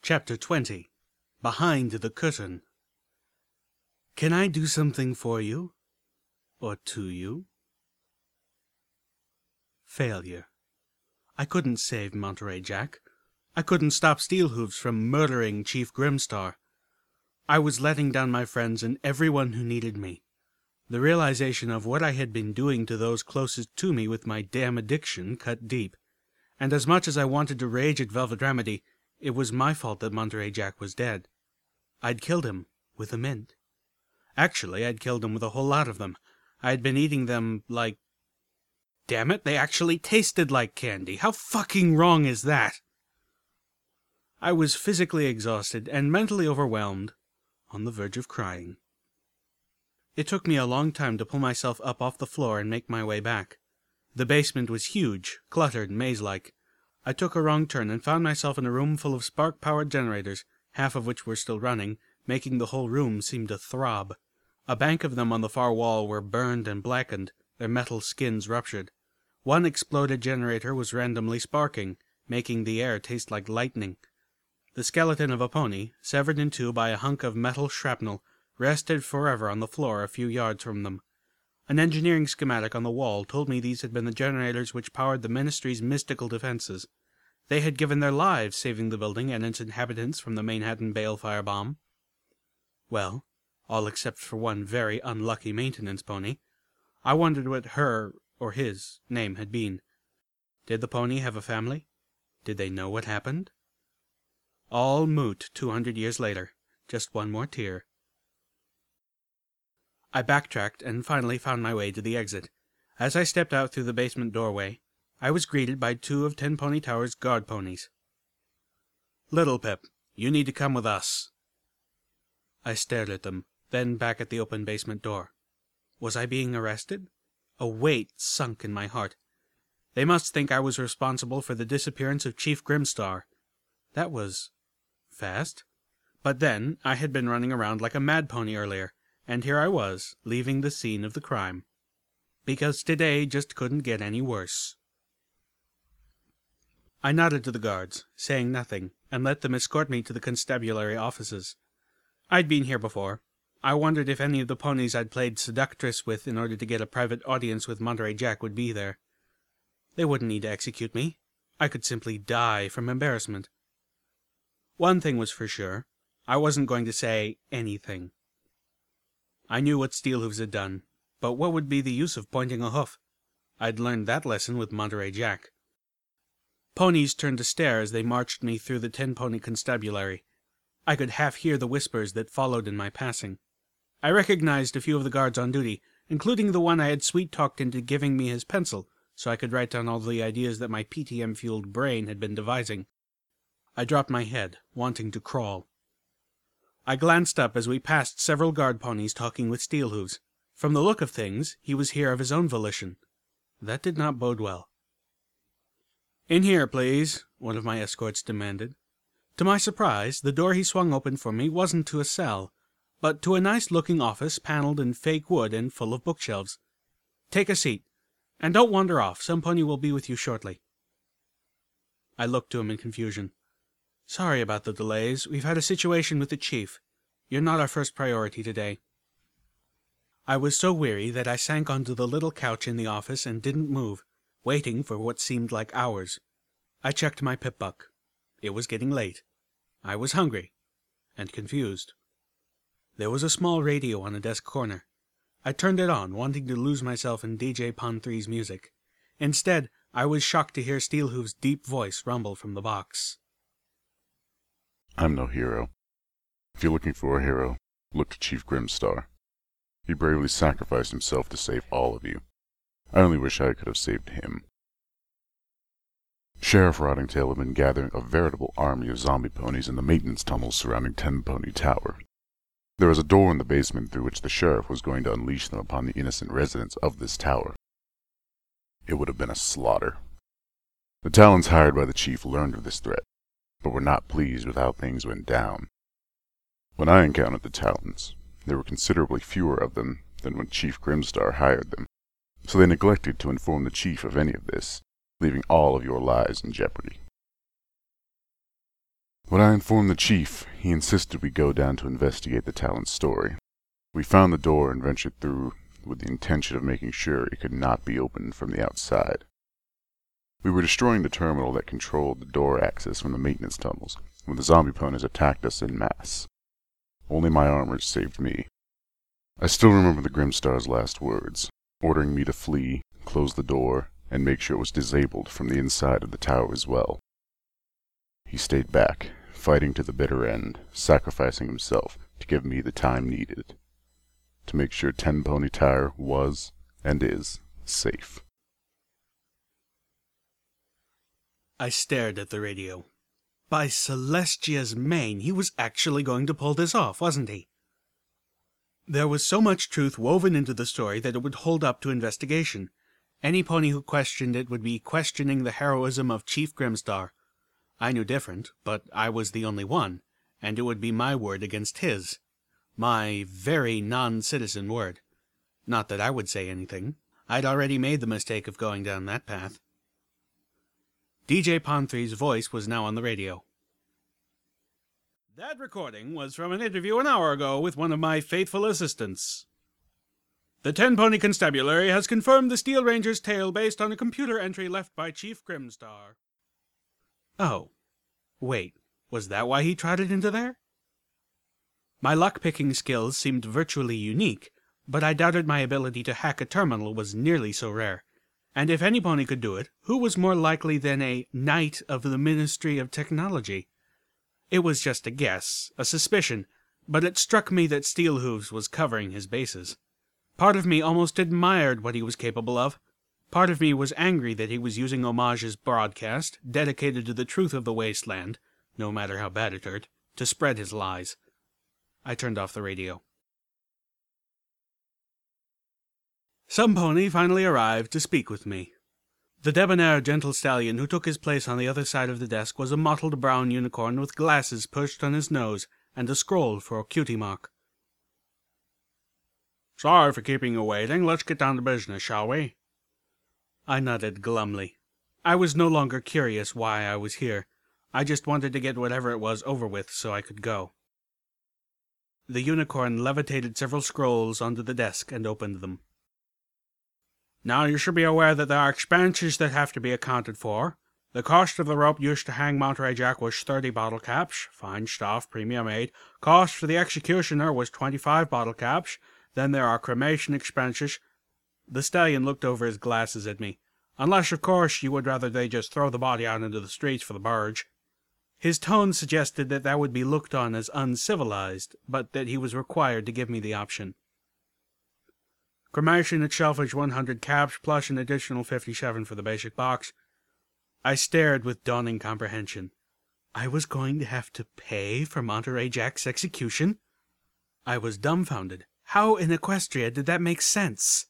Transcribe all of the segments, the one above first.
Chapter 20. Behind the Curtain. Can I do something for you? Or to you? Failure. I couldn't save Monterey Jack. I couldn't stop Steelhooves from murdering Chief Grimstar. I was letting down my friends and everyone who needed me. The realization of what I had been doing to those closest to me with my damn addiction cut deep. And as much as I wanted to rage at Velvet Remedy, it was my fault that Monterey Jack was dead. I'd killed him with a mint. Actually, I'd killed him with a whole lot of them. I'd been eating them like... Damn it, they actually tasted like candy. How fucking wrong is that? I was physically exhausted and mentally overwhelmed, on the verge of crying. It took me a long time to pull myself up off the floor and make my way back. The basement was huge, cluttered, maze-like. I took a wrong turn and found myself in a room full of spark-powered generators, half of which were still running, making the whole room seem to throb. A bank of them on the far wall were burned and blackened, their metal skins ruptured. One exploded generator was randomly sparking, making the air taste like lightning. The skeleton of a pony, severed in two by a hunk of metal shrapnel, rested forever on the floor a few yards from them. An engineering schematic on the wall told me these had been the generators which powered the Ministry's mystical defenses. They had given their lives saving the building and its inhabitants from the Manhattan Balefire bomb. Well, all except for one very unlucky maintenance pony. I wondered what her, or his, name had been. Did the pony have a family? Did they know what happened? All moot 200 years later. Just one more tear. I backtracked and finally found my way to the exit. As I stepped out through the basement doorway, I was greeted by two of Ten Pony Tower's guard ponies. "Little Pip, you need to come with us." I stared at them, then back at the open basement door. Was I being arrested? A weight sunk in my heart. They must think I was responsible for the disappearance of Chief Grimstar. That was... fast. But then, I had been running around like a mad pony earlier, and here I was, leaving the scene of the crime. Because today just couldn't get any worse. I nodded to the guards, saying nothing, and let them escort me to the constabulary offices. I'd been here before. I wondered if any of the ponies I'd played seductress with in order to get a private audience with Monterey Jack would be there. They wouldn't need to execute me. I could simply die from embarrassment. One thing was for sure. I wasn't going to say anything. I knew what Steelhooves had done, but what would be the use of pointing a hoof? I'd learned that lesson with Monterey Jack. Ponies turned to stare as they marched me through the 10-pony constabulary. I could half hear the whispers that followed in my passing. I recognized a few of the guards on duty, including the one I had sweet-talked into giving me his pencil, so I could write down all the ideas that my PTM-fueled brain had been devising. I dropped my head, wanting to crawl. I glanced up as we passed several guard ponies talking with Steelhooves. From the look of things, he was here of his own volition. That did not bode well. "In here, please," one of my escorts demanded. To my surprise, the door he swung open for me wasn't to a cell, but to a nice-looking office paneled in fake wood and full of bookshelves. "Take a seat, and don't wander off. Some pony will be with you shortly." I looked to him in confusion. "Sorry about the delays. We've had a situation with the chief. You're not our first priority today." I was so weary that I sank onto the little couch in the office and didn't move, waiting for what seemed like hours. I checked my Pip-Buck. It was getting late. I was hungry and confused. There was a small radio on a desk corner. I turned it on, wanting to lose myself in DJ Pon-3's music. Instead, I was shocked to hear Steelhooves' deep voice rumble from the box. "I'm no hero. If you're looking for a hero, look to Chief Grimstar. He bravely sacrificed himself to save all of you. I only wish I could have saved him." Sheriff Rottingtail had been gathering a veritable army of zombie ponies in the maintenance tunnels surrounding 10-Pony Tower. There was a door in the basement through which the sheriff was going to unleash them upon the innocent residents of this tower. It would have been a slaughter. The Talons hired by the chief learned of this threat, but were not pleased with how things went down. When I encountered the Talons, there were considerably fewer of them than when Chief Grimstar hired them, so they neglected to inform the chief of any of this, leaving all of your lives in jeopardy. When I informed the chief, he insisted we go down to investigate the Talon's story. We found the door and ventured through with the intention of making sure it could not be opened from the outside. We were destroying the terminal that controlled the door access from the maintenance tunnels when the zombie ponies attacked us en masse. Only my armor saved me. I still remember the Grimstar's last words, ordering me to flee, close the door, and make sure it was disabled from the inside of the tower as well. He stayed back, fighting to the bitter end, sacrificing himself to give me the time needed to make sure Ten Pony Tower was, and is, safe. I stared at the radio. By Celestia's mane, he was actually going to pull this off, wasn't he? There was so much truth woven into the story that it would hold up to investigation. Any pony who questioned it would be questioning the heroism of Chief Grimstar. I knew different, but I was the only one, and it would be my word against his. My very non-citizen word. Not that I would say anything. I'd already made the mistake of going down that path. DJ Ponthree's voice was now on the radio. That recording was from an interview an hour ago with one of my faithful assistants. The Ten Pony Constabulary has confirmed the Steel Ranger's tale based on a computer entry left by Chief Grimstar. Oh. Wait, was that why he trotted into there? My lock-picking skills seemed virtually unique, but I doubted my ability to hack a terminal was nearly so rare. And if any pony could do it, who was more likely than a knight of the Ministry of Technology? It was just a guess, a suspicion, but it struck me that Steelhooves was covering his bases. Part of me almost admired what he was capable of. Part of me was angry that he was using Homage's broadcast, dedicated to the truth of the wasteland, no matter how bad it hurt, to spread his lies. I turned off the radio. Some pony finally arrived to speak with me. The debonair gentle stallion who took his place on the other side of the desk was a mottled brown unicorn with glasses perched on his nose and a scroll for cutie mark. Sorry for keeping you waiting. Let's get down to business, shall we? I nodded glumly. I was no longer curious why I was here. I just wanted to get whatever it was over with so I could go. The unicorn levitated several scrolls onto the desk and opened them. Now you should be aware that there are expenses that have to be accounted for. The cost of the rope used to hang Monterey Jack was 30 bottle caps, fine stuff, premium made. Cost for the executioner was 25 bottle caps. Then there are cremation expenses. The stallion looked over his glasses at me. Unless, of course, you would rather they just throw the body out into the streets for the barge. His tone suggested that that would be looked on as uncivilized, but that he was required to give me the option. Cremation itself is 100 caps, plus an additional 57 for the basic box. I stared with dawning comprehension. I was going to have to pay for Monterey Jack's execution? I was dumbfounded. How in Equestria did that make sense?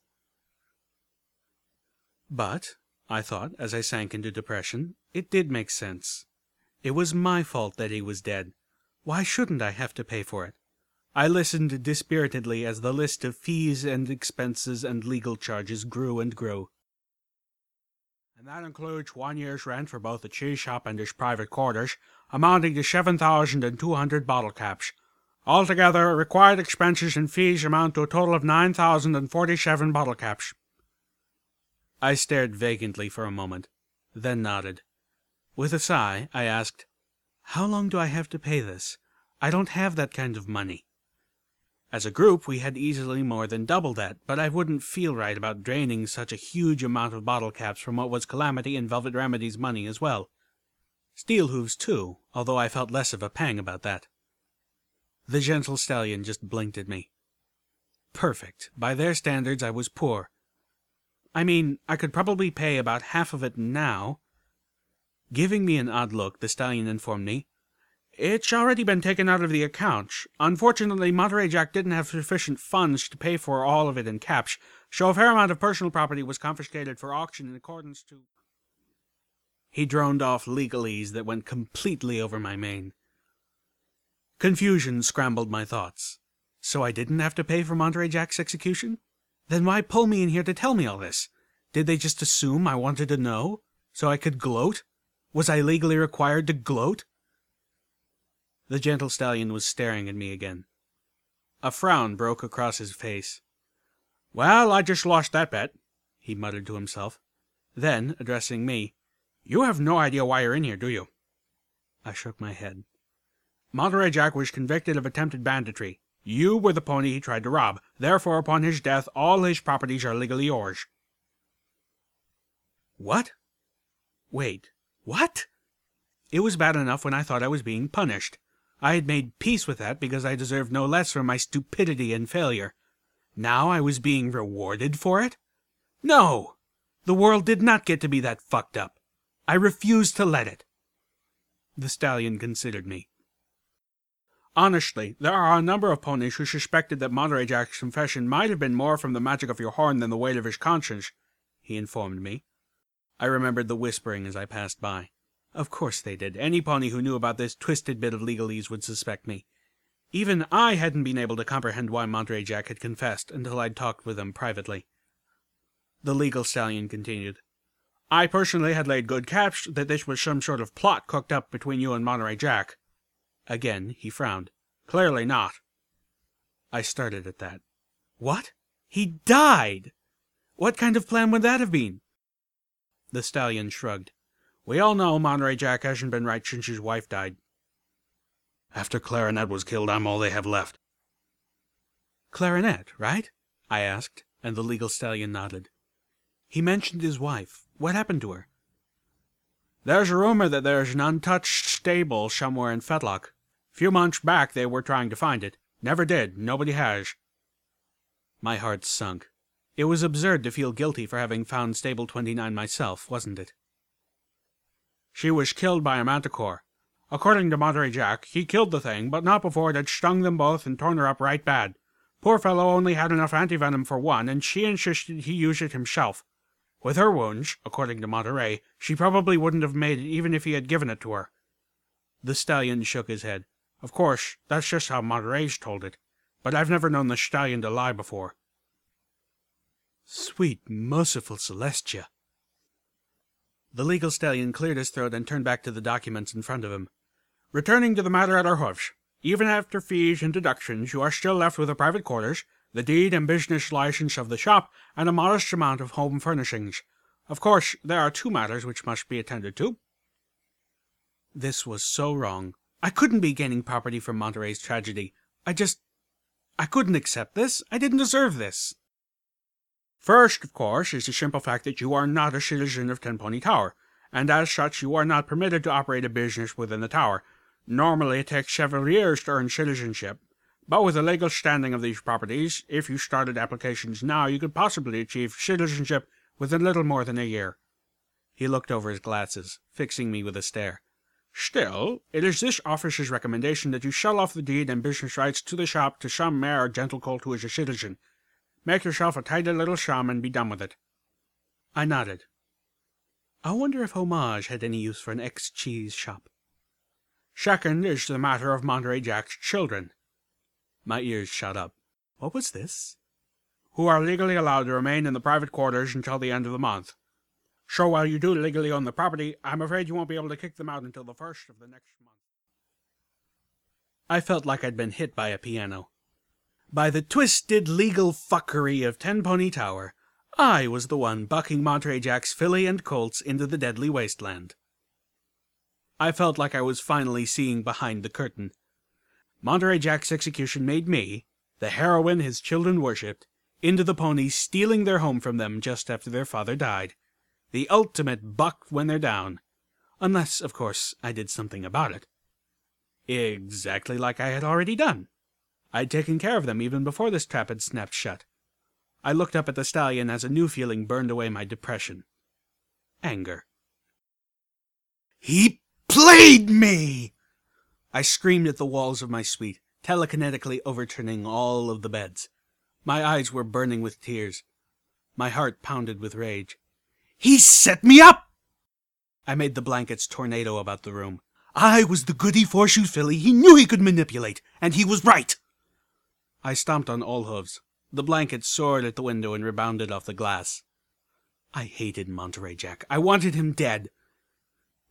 But, I thought, as I sank into depression, it did make sense. It was my fault that he was dead. Why shouldn't I have to pay for it? I listened dispiritedly as the list of fees and expenses and legal charges grew and grew. And that includes 1 year's rent for both the cheese shop and his private quarters, amounting to 7,200 bottle caps. Altogether, required expenses and fees amount to a total of 9,047 bottle caps. I stared vacantly for a moment, then nodded. With a sigh, I asked, "How long do I have to pay this? I don't have that kind of money." As a group, we had easily more than double that, but I wouldn't feel right about draining such a huge amount of bottle caps from what was Calamity and Velvet Remedy's money as well. Steelhooves, too, although I felt less of a pang about that. The gentle stallion just blinked at me. Perfect. By their standards, I was poor. I mean, I could probably pay about half of it now. Giving me an odd look, the stallion informed me, "It's already been taken out of the account. Unfortunately, Monterey Jack didn't have sufficient funds to pay for all of it in caps, so a fair amount of personal property was confiscated for auction in accordance to—" He droned off legalese that went completely over my mane. Confusion scrambled my thoughts. So I didn't have to pay for Monterey Jack's execution? Then why pull me in here to tell me all this? Did they just assume I wanted to know? So I could gloat? Was I legally required to gloat? The gentle stallion was staring at me again. A frown broke across his face. "Well, I just lost that bet," he muttered to himself. Then, addressing me, "You have no idea why you're in here, do you?" I shook my head. "Monterey Jack was convicted of attempted banditry. You were the pony he tried to rob. Therefore, upon his death, all his properties are legally yours." What? Wait, what? It was bad enough when I thought I was being punished. I had made peace with that because I deserved no less for my stupidity and failure. Now I was being rewarded for it? No! The world did not get to be that fucked up. I refused to let it. The stallion considered me. "Honestly, there are a number of ponies who suspected that Monterey Jack's confession might have been more from the magic of your horn than the weight of his conscience," he informed me. I remembered the whispering as I passed by. Of course they did. Any pony who knew about this twisted bit of legalese would suspect me. Even I hadn't been able to comprehend why Monterey Jack had confessed until I'd talked with him privately. The legal stallion continued. "I personally had laid good caps that this was some sort of plot cooked up between you and Monterey Jack." Again he frowned. "Clearly not." I started at that. What? He died! What kind of plan would that have been? The stallion shrugged. "We all know Monterey Jack hasn't been right since his wife died." "After Clarinet was killed, I'm all they have left." "Clarinet, right?" I asked, and the legal stallion nodded. He mentioned his wife. What happened to her? "There's a rumor that there's an untouched stable somewhere in Fetlock. Few months back they were trying to find it. Never did. Nobody has." My heart sunk. It was absurd to feel guilty for having found Stable 29 myself, wasn't it? "She was killed by a manticore. According to Monterey Jack, he killed the thing, but not before it had stung them both and torn her up right bad. Poor fellow only had enough antivenom for one, and she insisted he use it himself. With her wounds, according to Monterey, she probably wouldn't have made it even if he had given it to her." The stallion shook his head. "Of course, that's just how Monterey's told it, but I've never known the stallion to lie before." Sweet, merciful Celestia. The legal stallion cleared his throat and turned back to the documents in front of him. "Returning to the matter at our hoofs. Even after fees and deductions, you are still left with the private quarters, the deed and business license of the shop, and a modest amount of home furnishings. Of course, there are two matters which must be attended to." This was so wrong. I couldn't be gaining property from Monterey's tragedy. I couldn't accept this. I didn't deserve this. "First, of course, is the simple fact that you are not a citizen of Ten Pony Tower, and as such you are not permitted to operate a business within the tower. Normally it takes several years to earn citizenship, but with the legal standing of these properties, if you started applications now, you could possibly achieve citizenship within little more than a year." He looked over his glasses, fixing me with a stare. "Still, it is this office's recommendation that you sell off the deed and business rights to the shop to some mare or gentle colt who is a citizen. Make yourself a tidy little sum and be done with it." I nodded. I wonder if Homage had any use for an ex-cheese shop. "Second is the matter of Monterey Jack's children." My ears shot up. What was this? "Who are legally allowed to remain in the private quarters until the end of the month. So while you do legally own the property, I'm afraid you won't be able to kick them out until the 1st of the next month." I felt like I'd been hit by a piano. By the twisted legal fuckery of Ten Pony Tower, I was the one bucking Monterey Jack's filly and colts into the deadly wasteland. I felt like I was finally seeing behind the curtain. Monterey Jack's execution made me, the heroine his children worshipped, into the ponies stealing their home from them just after their father died. The ultimate buck when they're down. Unless, of course, I did something about it. Exactly like I had already done. I'd taken care of them even before this trap had snapped shut. I looked up at the stallion as a new feeling burned away my depression. Anger. "He played me!" I screamed at the walls of my suite, telekinetically overturning all of the beds. My eyes were burning with tears. My heart pounded with rage. "He set me up!" I made the blankets tornado about the room. I was the goody four-shoes filly he knew he could manipulate, and he was right. I stomped on all hooves. The blanket soared at the window and rebounded off the glass. I hated Monterey Jack. I wanted him dead.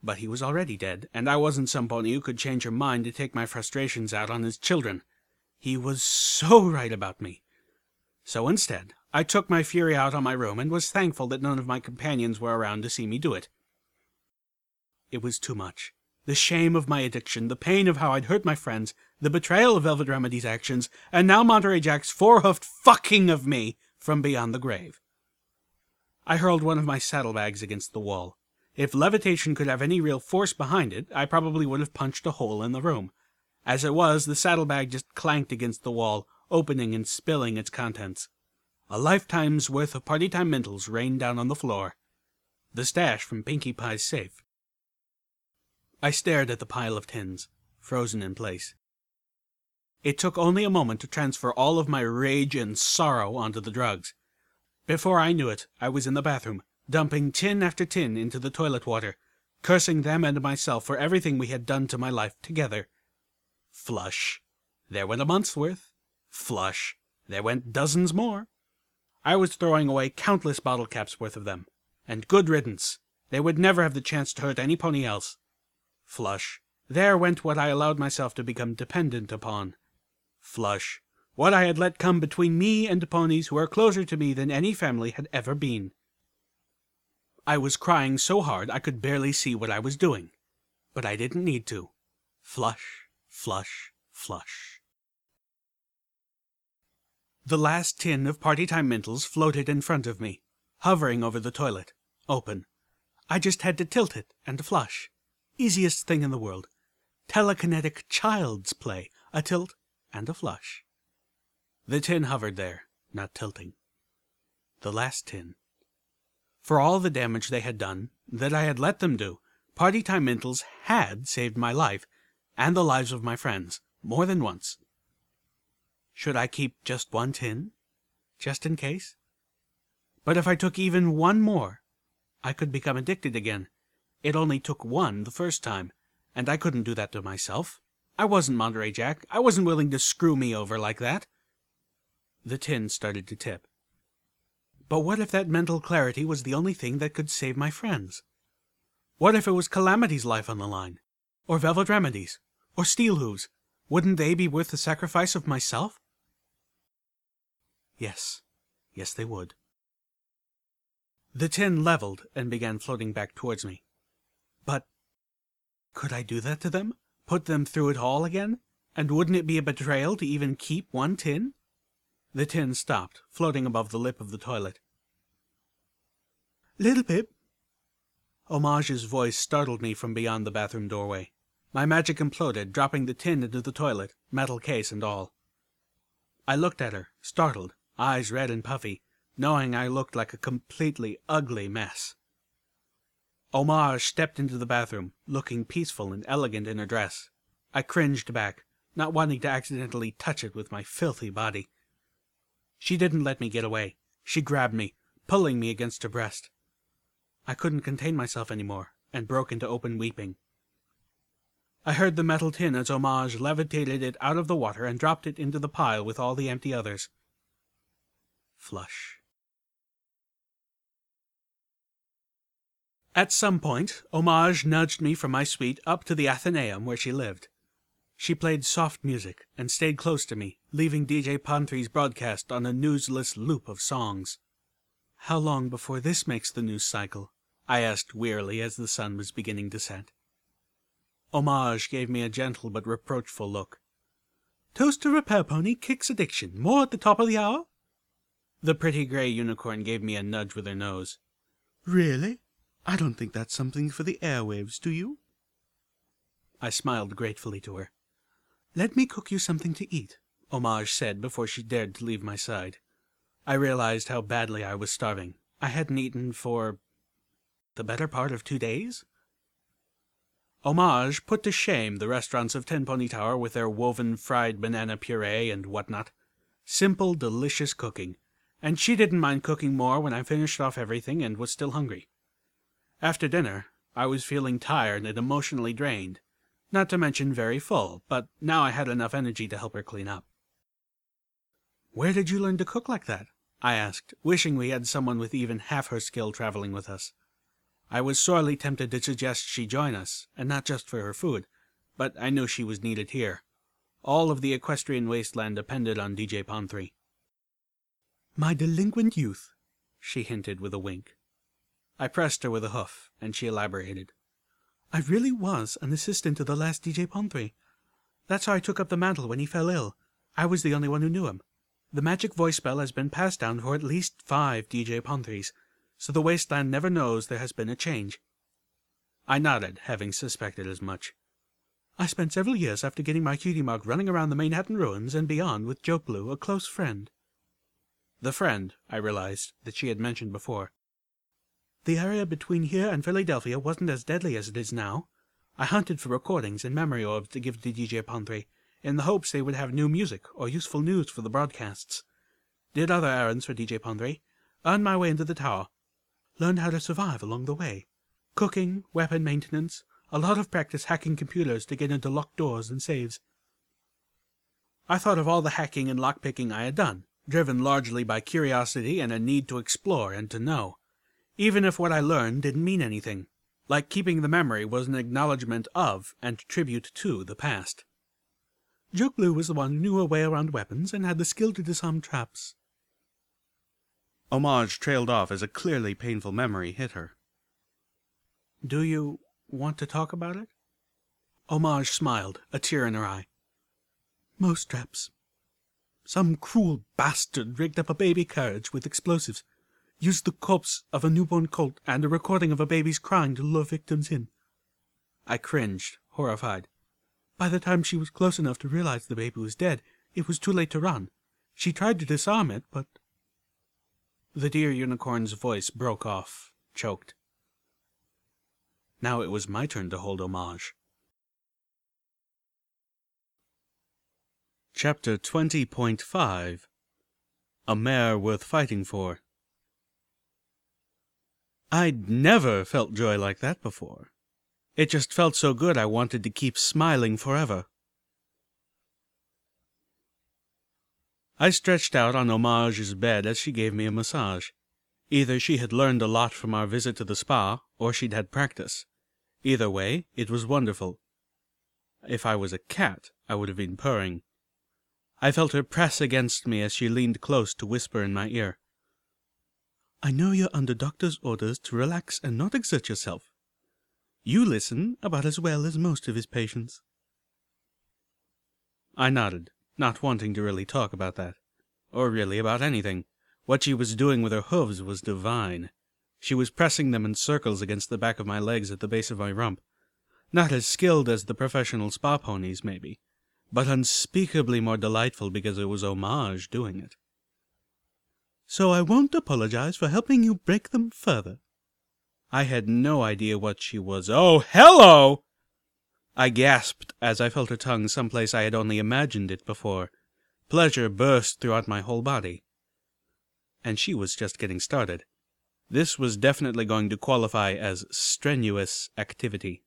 But he was already dead, and I wasn't some pony who could change her mind to take my frustrations out on his children. He was so right about me. So instead, I took my fury out on my room and was thankful that none of my companions were around to see me do it. It was too much. The shame of my addiction, the pain of how I'd hurt my friends, the betrayal of Velvet Remedy's actions, and now Monterey Jack's four-hoofed fucking of me from beyond the grave. I hurled one of my saddlebags against the wall. If levitation could have any real force behind it, I probably would have punched a hole in the room. As it was, the saddlebag just clanked against the wall, opening and spilling its contents. A lifetime's worth of Party Time Mentals rained down on the floor. The stash from Pinkie Pie's safe. I stared at the pile of tins, frozen in place. It took only a moment to transfer all of my rage and sorrow onto the drugs. Before I knew it, I was in the bathroom, dumping tin after tin into the toilet water, cursing them and myself for everything we had done to my life together. Flush. There went a month's worth. Flush. There went dozens more. I was throwing away countless bottle caps worth of them. And good riddance. They would never have the chance to hurt any pony else. Flush. There went what I allowed myself to become dependent upon. Flush. What I had let come between me and ponies who are closer to me than any family had ever been. I was crying so hard I could barely see what I was doing. But I didn't need to. Flush, flush, flush. The last tin of Party Time Mentals floated in front of me, hovering over the toilet, open. I just had to tilt it and flush. Easiest thing in the world. Telekinetic child's play. A tilt and a flush. The tin hovered there, not tilting. The last tin. For all the damage they had done, that I had let them do, Party Time Mentals had saved my life, and the lives of my friends, more than once. Should I keep just one tin? Just in case? But if I took even one more, I could become addicted again. It only took one the first time, and I couldn't do that to myself. I wasn't Monterey Jack. I wasn't willing to screw me over like that. The tin started to tip. But what if that mental clarity was the only thing that could save my friends? What if it was Calamity's life on the line? Or Velvet Remedy's? Or Steelhooves? Wouldn't they be worth the sacrifice of myself? Yes. Yes, they would. The tin leveled and began floating back towards me. But could I do that to them? Put them through it all again? And wouldn't it be a betrayal to even keep one tin? The tin stopped, floating above the lip of the toilet. Little Pip. Homage's voice startled me from beyond the bathroom doorway. My magic imploded, dropping the tin into the toilet, metal case and all. I looked at her, startled, eyes red and puffy, knowing I looked like a completely ugly mess. Homage stepped into the bathroom, looking peaceful and elegant in her dress. I cringed back, not wanting to accidentally touch it with my filthy body. She didn't let me get away. She grabbed me, pulling me against her breast. I couldn't contain myself anymore, and broke into open weeping. I heard the metal tin as Homage levitated it out of the water and dropped it into the pile with all the empty others. Flush. At some point, Homage nudged me from my suite up to the Athenaeum where she lived. She played soft music and stayed close to me, leaving DJ Panthre's broadcast on a newsless loop of songs. How long before this makes the news cycle? I asked wearily as the sun was beginning to set. Homage gave me a gentle but reproachful look. Toast to Repair Pony kicks addiction. More at the top of the hour? The pretty gray unicorn gave me a nudge with her nose. Really? I don't think that's something for the airwaves, do you? I smiled gratefully to her. Let me cook you something to eat, Homage said before she dared to leave my side. I realized how badly I was starving. I hadn't eaten for the better part of 2 days. Homage put to shame the restaurants of Ten Pony Tower with their woven fried banana puree and whatnot. Simple, delicious cooking, and she didn't mind cooking more when I finished off everything and was still hungry. After dinner, I was feeling tired and emotionally drained, not to mention very full, but now I had enough energy to help her clean up. Where did you learn to cook like that? I asked, wishing we had someone with even half her skill traveling with us. I was sorely tempted to suggest she join us, and not just for her food, but I knew she was needed here. All of the equestrian wasteland depended on DJ Pon-3. "My delinquent youth," she hinted with a wink. I pressed her with a hoof, and she elaborated. "I really was an assistant to the last DJ Pon-3. That's how I took up the mantle when he fell ill. I was the only one who knew him. The magic voice spell has been passed down for at least 5 DJ Pon-3s, so the wasteland never knows there has been a change." I nodded, having suspected as much. "I spent several years after getting my cutie mark running around the Manhattan ruins and beyond with Joke Blue, a close friend." The friend, I realized, that she had mentioned before. "The area between here and Philadelphia wasn't as deadly as it is now. I hunted for recordings and memory orbs to give to DJ Pon-3, in the hopes they would have new music or useful news for the broadcasts. Did other errands for DJ Pon-3, earned my way into the tower, learned how to survive along the way. Cooking, weapon maintenance, a lot of practice hacking computers to get into locked doors and saves." I thought of all the hacking and lockpicking I had done, driven largely by curiosity and a need to explore and to know, even if what I learned didn't mean anything. Like keeping the memory was an acknowledgement of and tribute to the past. "Joke Blue was the one who knew her way around weapons and had the skill to disarm traps." Homage trailed off as a clearly painful memory hit her. "Do you want to talk about it?" Homage smiled, a tear in her eye. "Most traps. Some cruel bastard rigged up a baby carriage with explosives, used the corpse of a newborn colt and a recording of a baby's crying to lure victims in." I cringed, horrified. By the time she was close enough to realize the baby was dead, it was too late to run. She tried to disarm it, but... The dear unicorn's voice broke off, choked. Now it was my turn to hold Homage. Chapter 20.5 A Mare Worth Fighting For. I'd never felt joy like that before. It just felt so good I wanted to keep smiling forever. I stretched out on Homage's bed as she gave me a massage. Either she had learned a lot from our visit to the spa, or she'd had practice. Either way, it was wonderful. If I was a cat, I would have been purring. I felt her press against me as she leaned close to whisper in my ear. "I know you're under doctor's orders to relax and not exert yourself. You listen about as well as most of his patients." I nodded, not wanting to really talk about that, or really about anything. What she was doing with her hooves was divine. She was pressing them in circles against the back of my legs at the base of my rump. Not as skilled as the professional spa ponies, maybe, but unspeakably more delightful because it was Homage doing it. "So I won't apologize for helping you break them further." I had no idea what she was. "Oh, hello!" I gasped as I felt her tongue someplace I had only imagined it before. Pleasure burst throughout my whole body. And she was just getting started. This was definitely going to qualify as strenuous activity.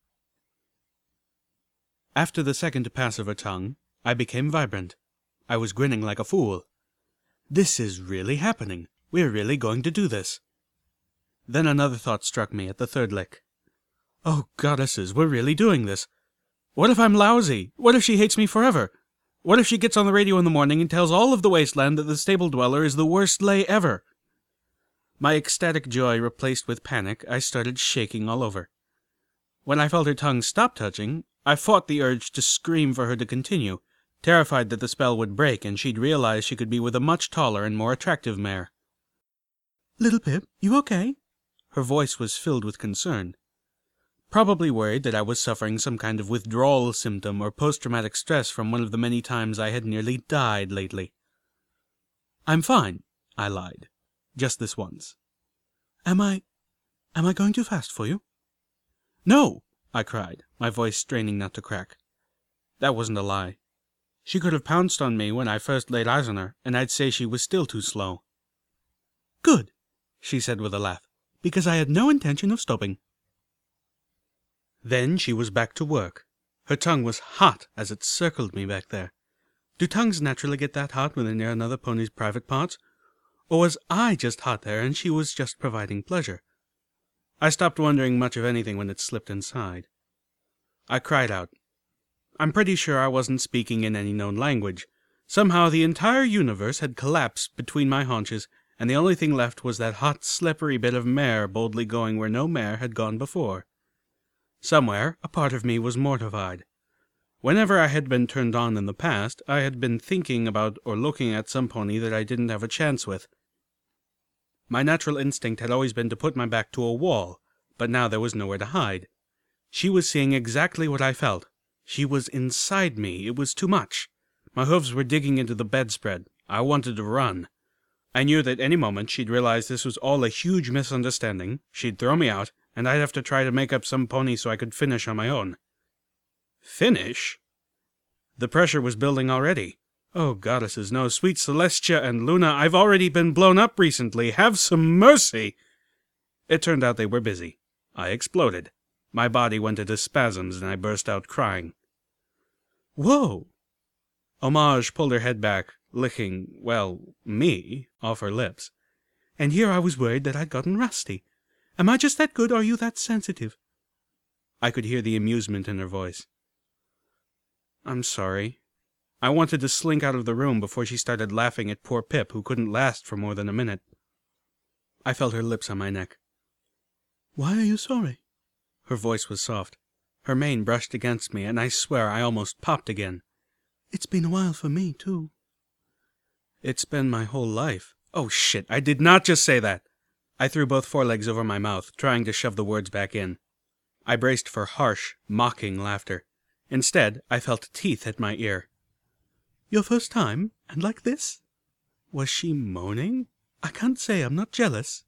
After the second pass of her tongue, I became vibrant. I was grinning like a fool. This is really happening. We're really going to do this. Then another thought struck me at the third lick. Oh, goddesses, we're really doing this. What if I'm lousy? What if she hates me forever? What if she gets on the radio in the morning and tells all of the wasteland that the stable dweller is the worst lay ever? My ecstatic joy replaced with panic, I started shaking all over. When I felt her tongue stop touching, I fought the urge to scream for her to continue, terrified that the spell would break and she'd realize she could be with a much taller and more attractive mare. "Little Pip, you okay?" Her voice was filled with concern. Probably worried that I was suffering some kind of withdrawal symptom or post-traumatic stress from one of the many times I had nearly died lately. "I'm fine," I lied. "Just this once." Am I going too fast for you?" "No!" I cried, my voice straining not to crack. That wasn't a lie. She could have pounced on me when I first laid eyes on her, and I'd say she was still too slow. "Good," she said with a laugh, "because I had no intention of stopping." Then she was back to work. Her tongue was hot as it circled me back there. Do tongues naturally get that hot when they're near another pony's private parts? Or was I just hot there and she was just providing pleasure? I stopped wondering much of anything when it slipped inside. I cried out. I'm pretty sure I wasn't speaking in any known language. Somehow the entire universe had collapsed between my haunches, and the only thing left was that hot, slippery bit of mare boldly going where no mare had gone before. Somewhere, a part of me was mortified. Whenever I had been turned on in the past, I had been thinking about or looking at some pony that I didn't have a chance with. My natural instinct had always been to put my back to a wall, but now there was nowhere to hide. She was seeing exactly what I felt. She was inside me. It was too much. My hooves were digging into the bedspread. I wanted to run. I knew that any moment she'd realize this was all a huge misunderstanding, she'd throw me out, and I'd have to try to make up some pony so I could finish on my own. Finish? The pressure was building already. Oh, goddesses, no, sweet Celestia and Luna, I've already been blown up recently. Have some mercy! It turned out they were busy. I exploded. My body went into spasms, and I burst out crying. Whoa! Homage pulled her head back, licking, well, me, off her lips. And here I was worried that I'd gotten rusty. Am I just that good, or are you that sensitive? I could hear the amusement in her voice. I'm sorry. I wanted to slink out of the room before she started laughing at poor Pip, who couldn't last for more than a minute. I felt her lips on my neck. Why are you sorry? Her voice was soft. Her mane brushed against me, and I swear I almost popped again. It's been a while for me, too. It's been my whole life. Oh, shit, I did not just say that. I threw both forelegs over my mouth, trying to shove the words back in. I braced for harsh, mocking laughter. Instead, I felt teeth at my ear. Your first time? And like this? Was she moaning? I can't say I'm not jealous.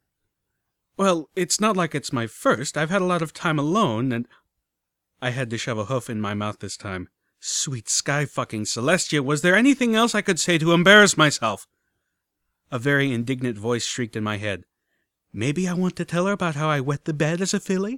Well, it's not like it's my first. I've had a lot of time alone, and... I had to shove a hoof in my mouth this time. Sweet sky-fucking Celestia, was there anything else I could say to embarrass myself? A very indignant voice shrieked in my head. Maybe I want to tell her about how I wet the bed as a filly?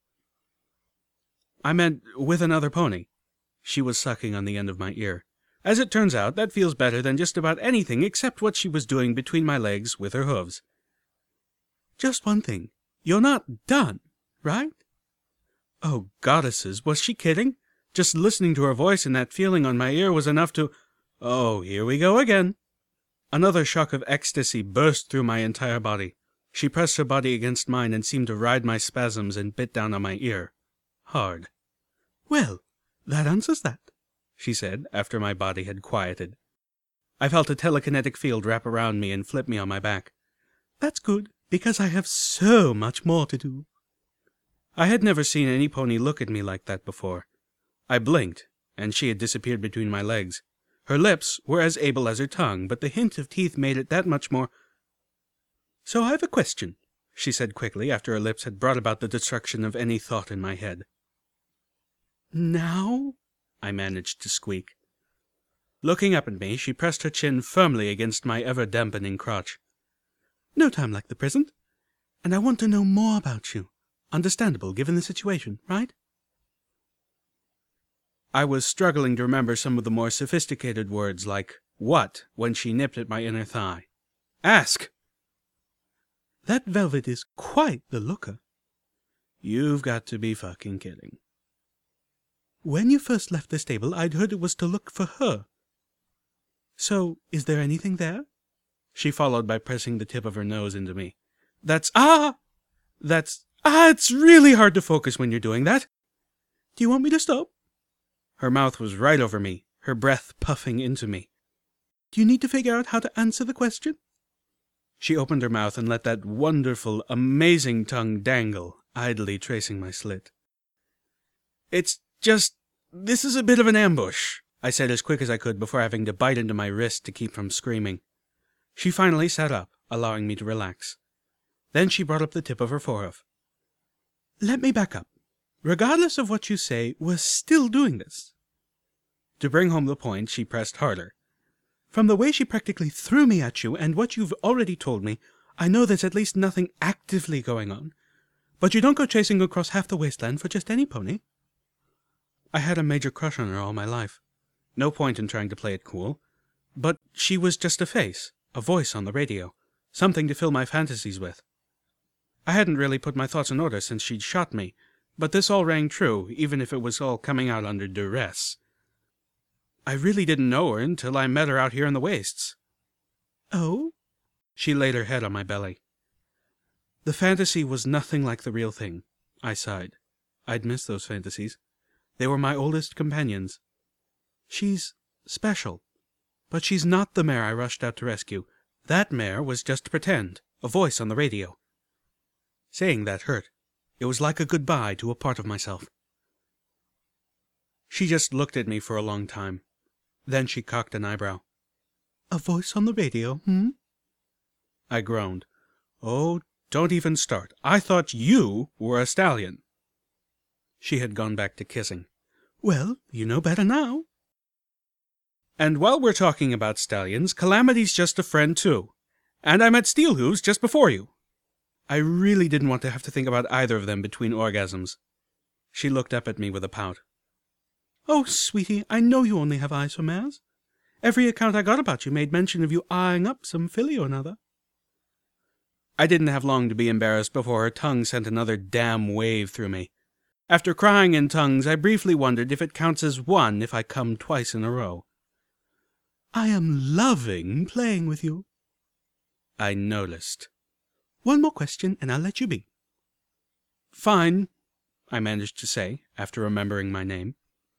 I meant with another pony. She was sucking on the end of my ear. As it turns out, that feels better than just about anything except what she was doing between my legs with her hooves. Just one thing. You're not done, right? Oh, goddesses, was she kidding? Just listening to her voice and that feeling on my ear was enough to... Oh, here we go again. Another shock of ecstasy burst through my entire body. She pressed her body against mine and seemed to ride my spasms and bit down on my ear. Hard. Well, that answers that, she said, after my body had quieted. I felt a telekinetic field wrap around me and flip me on my back. That's good, because I have so much more to do. I had never seen any pony look at me like that before. I blinked, and she had disappeared between my legs. Her lips were as able as her tongue, but the hint of teeth made it that much more... So I have a question, she said quickly, after her lips had brought about the destruction of any thought in my head. Now? I managed to squeak. Looking up at me, she pressed her chin firmly against my ever-dampening crotch. No time like the present. And I want to know more about you. Understandable, given the situation, right? I was struggling to remember some of the more sophisticated words like what when she nipped at my inner thigh. Ask! That velvet is quite the looker. You've got to be fucking kidding. When you first left the stable, I'd heard it was to look for her. So, is there anything there? She followed by pressing the tip of her nose into me. It's really hard to focus when you're doing that. Do you want me to stop? Her mouth was right over me, her breath puffing into me. Do you need to figure out how to answer the question? She opened her mouth and let that wonderful, amazing tongue dangle, idly tracing my slit. It's just, this is a bit of an ambush, I said as quick as I could before having to bite into my wrist to keep from screaming. She finally sat up, allowing me to relax. Then she brought up the tip of her forehoof. Let me back up. Regardless of what you say, we're still doing this. To bring home the point, she pressed harder. From the way she practically threw me at you and what you've already told me, I know there's at least nothing actively going on. But you don't go chasing across half the wasteland for just any pony. I had a major crush on her all my life. No point in trying to play it cool. But she was just a face, a voice on the radio, something to fill my fantasies with. I hadn't really put my thoughts in order since she'd shot me, but this all rang true, even if it was all coming out under duress. I really didn't know her until I met her out here in the wastes. Oh? She laid her head on my belly. The fantasy was nothing like the real thing, I sighed. I'd missed those fantasies. They were my oldest companions. She's special. But she's not the mare I rushed out to rescue. That mare was just pretend, a voice on the radio. Saying that hurt. It was like a goodbye to a part of myself. She just looked at me for a long time. Then she cocked an eyebrow. A voice on the radio, I groaned. Oh, don't even start. I thought you were a stallion. She had gone back to kissing. Well, you know better now. And while we're talking about stallions, Calamity's just a friend, too. And I met Steelhooves just before you. I really didn't want to have to think about either of them between orgasms. She looked up at me with a pout. Oh, sweetie, I know you only have eyes for mares. Every account I got about you made mention of you eyeing up some filly or another. I didn't have long to be embarrassed before her tongue sent another damn wave through me. After crying in tongues, I briefly wondered if it counts as one if I come twice in a row. I am loving playing with you. I noticed. One more question, and I'll let you be. Fine, I managed to say, after remembering my name.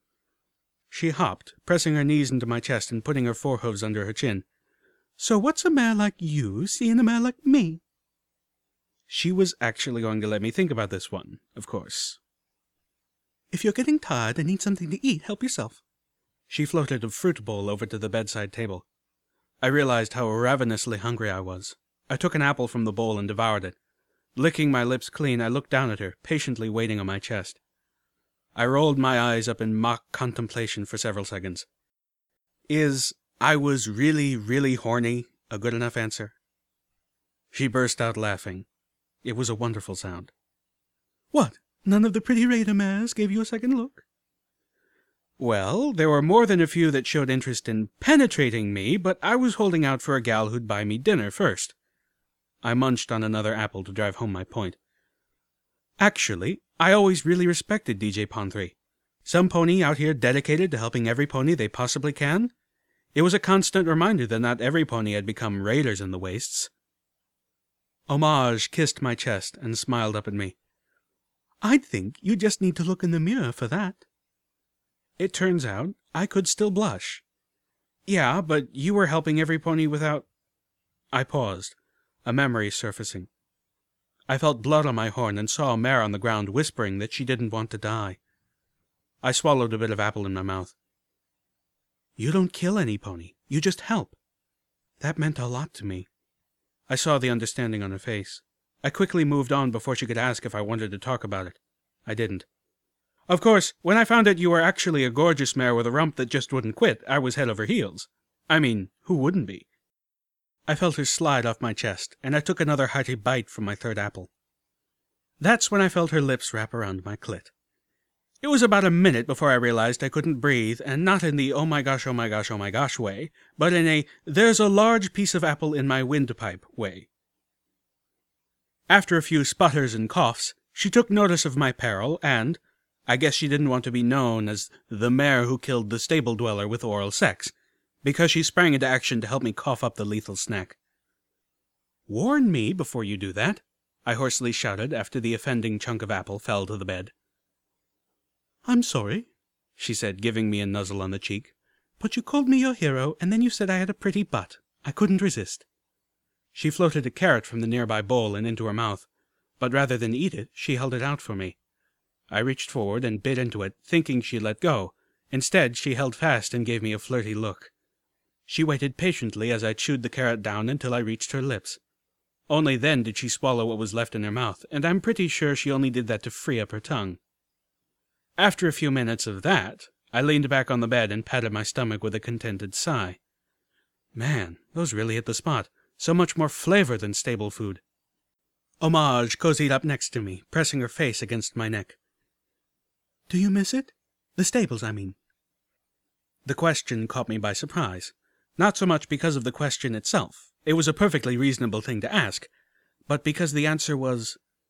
She hopped, pressing her knees into my chest and putting her forehoofs under her chin. So what's a mare like you seeing a mare like me? She was actually going to let me think about this one, of course. If you're getting tired and need something to eat, help yourself. She floated a fruit bowl over to the bedside table. I realized how ravenously hungry I was. I took an apple from the bowl and devoured it. Licking my lips clean, I looked down at her, patiently waiting on my chest. I rolled my eyes up in mock contemplation for several seconds. Is I was really, really horny a good enough answer? She burst out laughing. It was a wonderful sound. What? None of the pretty raider mares gave you a second look? Well, there were more than a few that showed interest in penetrating me, but I was holding out for a gal who'd buy me dinner first. I munched on another apple to drive home my point. Actually, I always really respected DJ Pon-3. Some pony out here dedicated to helping every pony they possibly can. It was a constant reminder that not every pony had become raiders in the wastes. Homage kissed my chest and smiled up at me. I'd think you just need to look in the mirror for that. It turns out I could still blush. Yeah, but you were helping every pony without... I paused, a memory surfacing. I felt blood on my horn and saw a mare on the ground whispering that she didn't want to die. I swallowed a bit of apple in my mouth. You don't kill any pony. You just help. That meant a lot to me. I saw the understanding on her face. I quickly moved on before she could ask if I wanted to talk about it. I didn't. Of course, when I found out you were actually a gorgeous mare with a rump that just wouldn't quit, I was head over heels. I mean, who wouldn't be? I felt her slide off my chest, and I took another hearty bite from my third apple. That's when I felt her lips wrap around my clit. It was about a minute before I realized I couldn't breathe, and not in the oh my gosh, oh my gosh, oh my gosh way, but in a there's a large piece of apple in my windpipe way. After a few sputters and coughs, she took notice of my peril, and I guess she didn't want to be known as the mare who killed the stable dweller with oral sex, because she sprang into action to help me cough up the lethal snack. Warn me before you do that, I hoarsely shouted after the offending chunk of apple fell to the bed. I'm sorry, she said, giving me a nuzzle on the cheek, but you called me your hero, and then you said I had a pretty butt. I couldn't resist. She floated a carrot from the nearby bowl and into her mouth, but rather than eat it, she held it out for me. I reached forward and bit into it, thinking she'd let go. Instead, she held fast and gave me a flirty look. She waited patiently as I chewed the carrot down until I reached her lips. Only then did she swallow what was left in her mouth, and I'm pretty sure she only did that to free up her tongue. After a few minutes of that, I leaned back on the bed and patted my stomach with a contented sigh. Man, those really hit the spot. So much more flavor than stable food. Homage cozied up next to me, pressing her face against my neck. Do you miss it? The stables, I mean. The question caught me by surprise. Not so much because of the question itself. It was a perfectly reasonable thing to ask, but because the answer was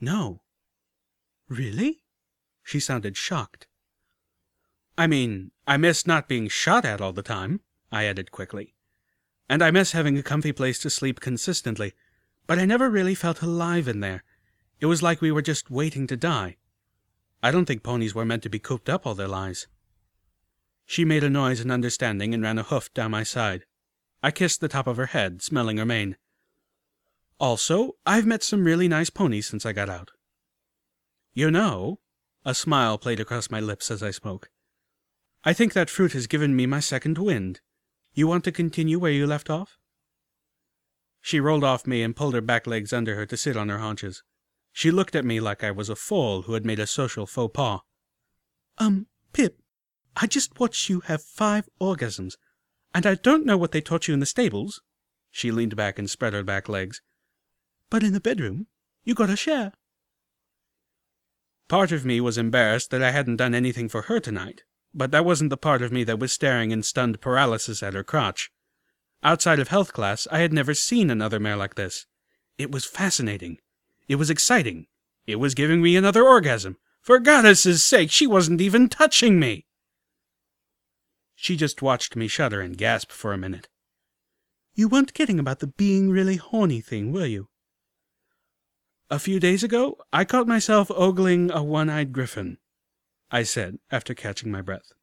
No. Really? She sounded shocked. I mean, I miss not being shot at all the time, I added quickly. And I miss having a comfy place to sleep consistently, but I never really felt alive in there. It was like we were just waiting to die. I don't think ponies were meant to be cooped up all their lives. She made a noise in understanding and ran a hoof down my side. I kissed the top of her head, smelling her mane. Also, I've met some really nice ponies since I got out. You know, a smile played across my lips as I spoke. I think that fruit has given me my second wind. You want to continue where you left off? She rolled off me and pulled her back legs under her to sit on her haunches. She looked at me like I was a foal who had made a social faux pas. Pip, I just watched you have 5 orgasms, and I don't know what they taught you in the stables. She leaned back and spread her back legs. But in the bedroom, you got a share. Part of me was embarrassed that I hadn't done anything for her tonight, but that wasn't the part of me that was staring in stunned paralysis at her crotch. Outside of health class, I had never seen another mare like this. It was fascinating. It was exciting. It was giving me another orgasm. For goddess's sake, she wasn't even touching me! She just watched me shudder and gasp for a minute. You weren't kidding about the being really horny thing, were you? A few days ago, I caught myself ogling a one-eyed griffin, I said, after catching my breath.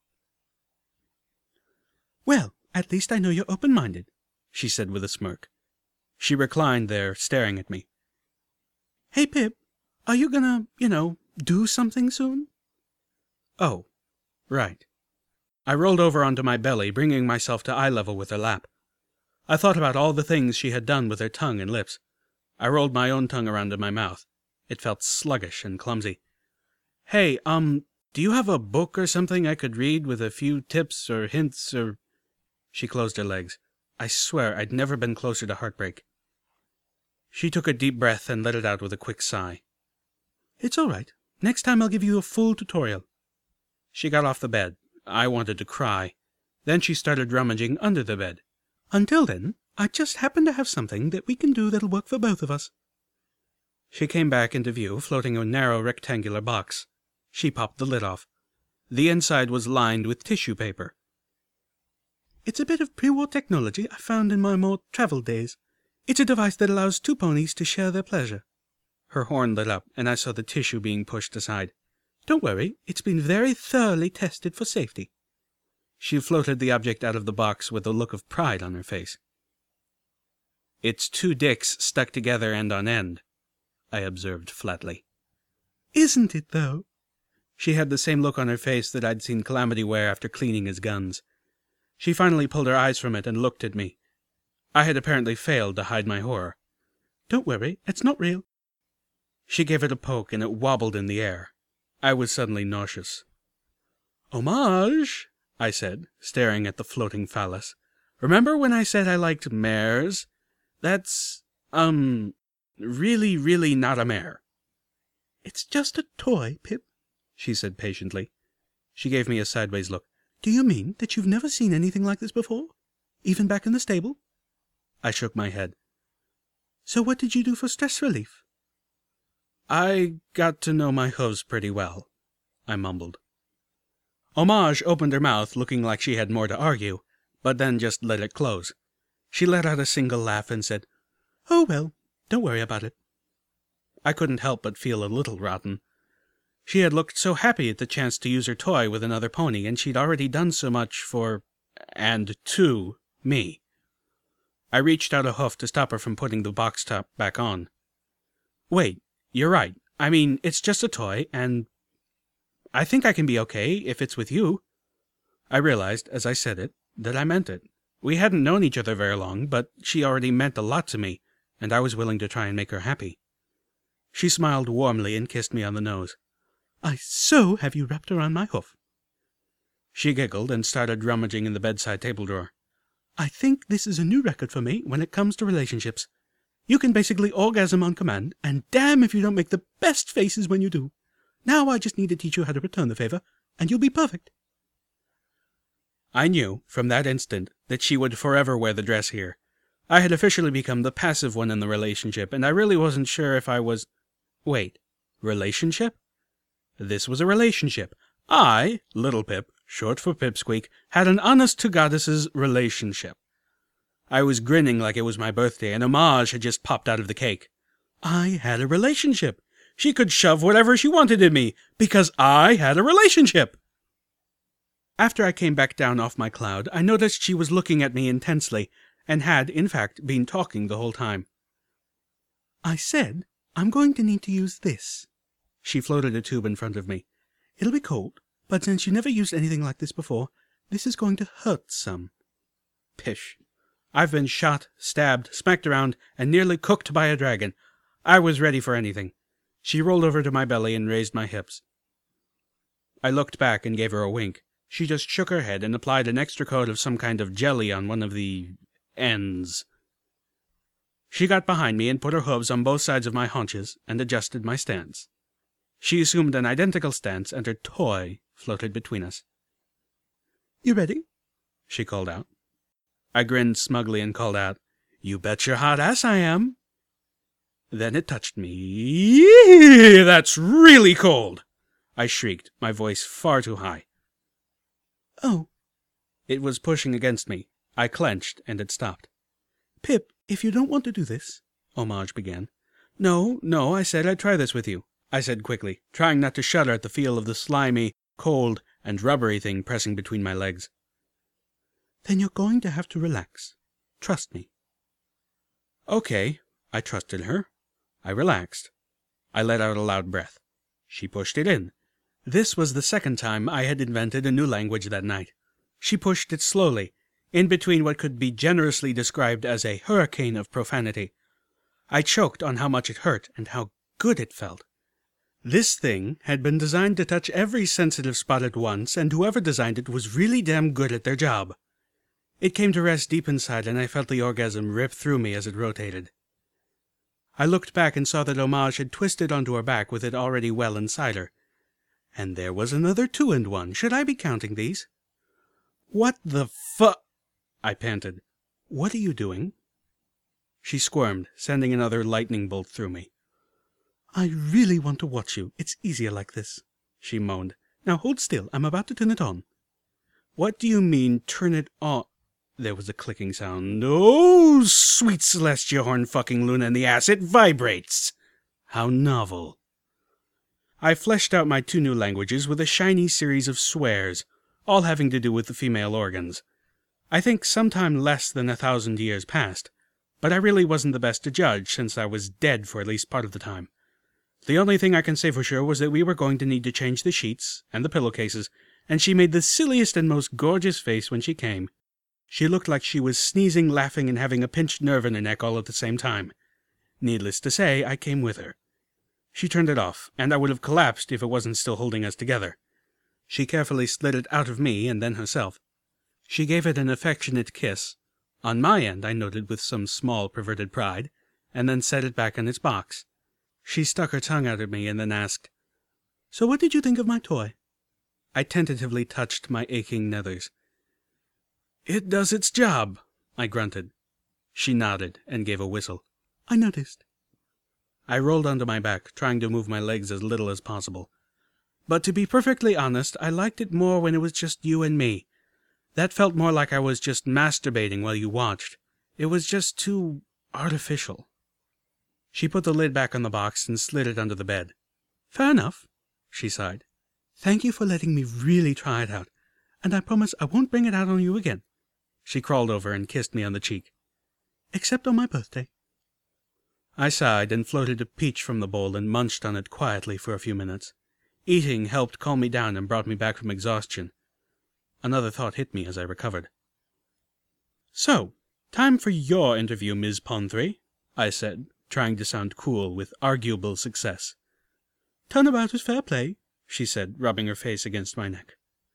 Well, at least I know you're open-minded, she said with a smirk. She reclined there, staring at me. Hey, Pip, are you gonna, do something soon? Oh, right. I rolled over onto my belly, bringing myself to eye level with her lap. I thought about all the things she had done with her tongue and lips. I rolled my own tongue around in my mouth. It felt sluggish and clumsy. Hey, do you have a book or something I could read with a few tips or hints or... She closed her legs. I swear I'd never been closer to heartbreak. She took a deep breath and let it out with a quick sigh. It's all right. Next time I'll give you a full tutorial. She got off the bed. I wanted to cry. Then she started rummaging under the bed. Until then, I just happen to have something that we can do that'll work for both of us. She came back into view, floating a narrow rectangular box. She popped the lid off. The inside was lined with tissue paper. It's a bit of pre-war technology I found in my more traveled days. It's a device that allows 2 ponies to share their pleasure. Her horn lit up, and I saw the tissue being pushed aside. Don't worry, it's been very thoroughly tested for safety. She floated the object out of the box with a look of pride on her face. It's 2 dicks stuck together and on end, I observed flatly. Isn't it, though? She had the same look on her face that I'd seen Calamity wear after cleaning his guns. She finally pulled her eyes from it and looked at me. I had apparently failed to hide my horror. Don't worry, it's not real. She gave it a poke and it wobbled in the air. I was suddenly nauseous. Homage, I said, staring at the floating phallus. Remember when I said I liked mares? That's, really, really not a mare. It's just a toy, Pip, she said patiently. She gave me a sideways look. Do you mean that you've never seen anything like this before? Even back in the stable? I shook my head. So what did you do for stress relief? I got to know my hooves pretty well, I mumbled. Homage opened her mouth, looking like she had more to argue, but then just let it close. She let out a single laugh and said, Oh, well, don't worry about it. I couldn't help but feel a little rotten. She had looked so happy at the chance to use her toy with another pony, and she'd already done so much for, and to, me. I reached out a hoof to stop her from putting the box top back on. Wait, you're right. I mean, it's just a toy, and I think I can be okay if it's with you. I realized, as I said it, that I meant it. We hadn't known each other very long, but she already meant a lot to me, and I was willing to try and make her happy. She smiled warmly and kissed me on the nose. I so have you wrapped around my hoof. She giggled and started rummaging in the bedside table drawer. I think this is a new record for me when it comes to relationships. You can basically orgasm on command, and damn if you don't make the best faces when you do. Now I just need to teach you how to return the favor, and you'll be perfect. I knew, from that instant, that she would forever wear the dress here. I had officially become the passive one in the relationship, and I really wasn't sure if I was... Wait, Relationship? This was a relationship. I, Little Pip, short for Pipsqueak, had an honest-to-goddess's relationship. I was grinning like it was my birthday, and homage had just popped out of the cake. I had a relationship. She could shove whatever she wanted in me, because I had a relationship. After I came back down off my cloud, I noticed she was looking at me intensely, and had, in fact, been talking the whole time. I said, I'm going to need to use this. She floated a tube in front of me. It'll be cold, but since you never used anything like this before, this is going to hurt some. Pish. I've been shot, stabbed, smacked around, and nearly cooked by a dragon. I was ready for anything. She rolled over to my belly and raised my hips. I looked back and gave her a wink. She just shook her head and applied an extra coat of some kind of jelly on one of the ends. She got behind me and put her hooves on both sides of my haunches and adjusted my stance. She assumed an identical stance, and her toy floated between us. You ready? She called out. I grinned smugly and called out, You bet your hot ass I am. Then it touched me. Yee, that's really cold! I shrieked, my voice far too high. Oh. It was pushing against me. I clenched, and it stopped. Pip, if you don't want to do this, Homage began. No, I said I'd try this with you, I said quickly, trying not to shudder at the feel of the slimy, cold, and rubbery thing pressing between my legs. Then you're going to have to relax. Trust me. Okay, I trusted her. I relaxed. I let out a loud breath. She pushed it in. This was the second time I had invented a new language that night. She pushed it slowly, in between what could be generously described as a hurricane of profanity. I choked on how much it hurt and how good it felt. This thing had been designed to touch every sensitive spot at once, and whoever designed it was really damn good at their job. It came to rest deep inside, and I felt the orgasm rip through me as it rotated. I looked back and saw that Homage had twisted onto her back with it already well inside her. And there was another 2-in-1. Should I be counting these? What the I panted. What are you doing? She squirmed, sending another lightning bolt through me. I really want to watch you. It's easier like this, she moaned. Now hold still. I'm about to turn it on. What do you mean, turn it on? There was a clicking sound. Oh, sweet Celestia horn-fucking Luna in the ass, it vibrates! How novel. I fleshed out my 2 new languages with a shiny series of swears, all having to do with the female organs. I think sometime less than 1,000 years passed, but I really wasn't the best to judge, since I was dead for at least part of the time. The only thing I can say for sure was that we were going to need to change the sheets and the pillowcases, and she made the silliest and most gorgeous face when she came. She looked like she was sneezing, laughing, and having a pinched nerve in her neck all at the same time. Needless to say, I came with her. She turned it off, and I would have collapsed if it wasn't still holding us together. She carefully slid it out of me and then herself. She gave it an affectionate kiss, on my end I noted with some small perverted pride, and then set it back in its box. She stuck her tongue out at me and then asked, So what did you think of my toy? I tentatively touched my aching nethers. It does its job, I grunted. She nodded and gave a whistle. I noticed. I rolled onto my back, trying to move my legs as little as possible. But to be perfectly honest, I liked it more when it was just you and me. That felt more like I was just masturbating while you watched. It was just too artificial. She put the lid back on the box and slid it under the bed. Fair enough, she sighed. Thank you for letting me really try it out, and I promise I won't bring it out on you again. She crawled over and kissed me on the cheek. Except on my birthday. I sighed and floated a peach from the bowl and munched on it quietly for a few minutes. Eating helped calm me down and brought me back from exhaustion. Another thought hit me as I recovered. So, time for your interview, Ms. Pon-3, I said, trying to sound cool with arguable success. Turnabout is fair play, she said, rubbing her face against my neck.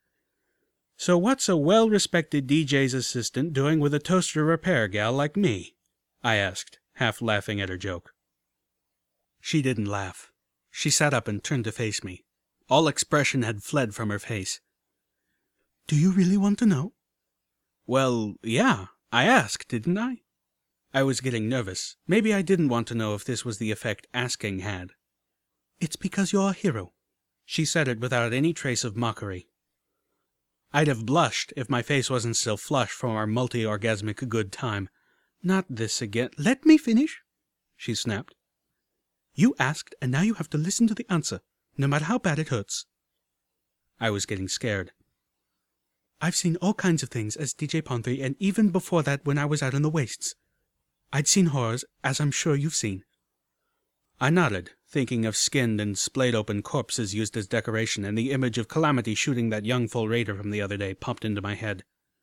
So what's a well-respected DJ's assistant doing with a toaster repair gal like me? I asked, half laughing at her joke. She didn't laugh. She sat up and turned to face me. All expression had fled from her face. Do you really want to know? Well, yeah, I asked, didn't I? I was getting nervous. Maybe I didn't want to know if this was the effect asking had. It's because you're a hero." She said it without any trace of mockery. I'd have blushed if my face wasn't still flushed from our multi-orgasmic good time. "Not this again." "Let me finish," she snapped. "You asked, and now you have to listen to the answer, no matter how bad it hurts." I was getting scared. "I've seen all kinds of things as DJ Pon-3, and even before that when I was out in the wastes. I'd seen horrors, as I'm sure you've seen." I nodded, thinking of skinned and splayed-open corpses used as decoration, and the image of Calamity shooting that young full raider from the other day popped into my head.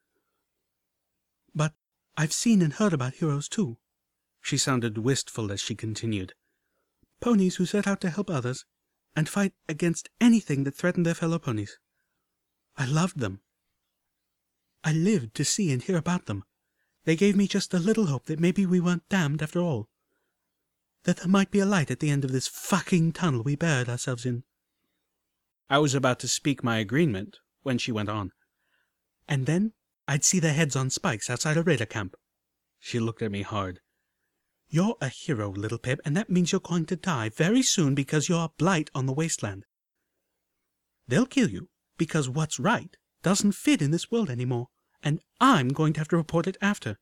"But I've seen and heard about heroes, too." She sounded wistful as she continued. "Ponies who set out to help others, and fight against anything that threatened their fellow ponies. I loved them. I lived to see and hear about them. They gave me just a little hope that maybe we weren't damned after all. That there might be a light at the end of this fucking tunnel we buried ourselves in." I was about to speak my agreement when she went on. "And then I'd see their heads on spikes outside a raider camp." She looked at me hard. "You're a hero, little Pip, and that means you're going to die very soon because you're a blight on the wasteland. They'll kill you because what's right doesn't fit in this world anymore, and I'm going to have to report it after."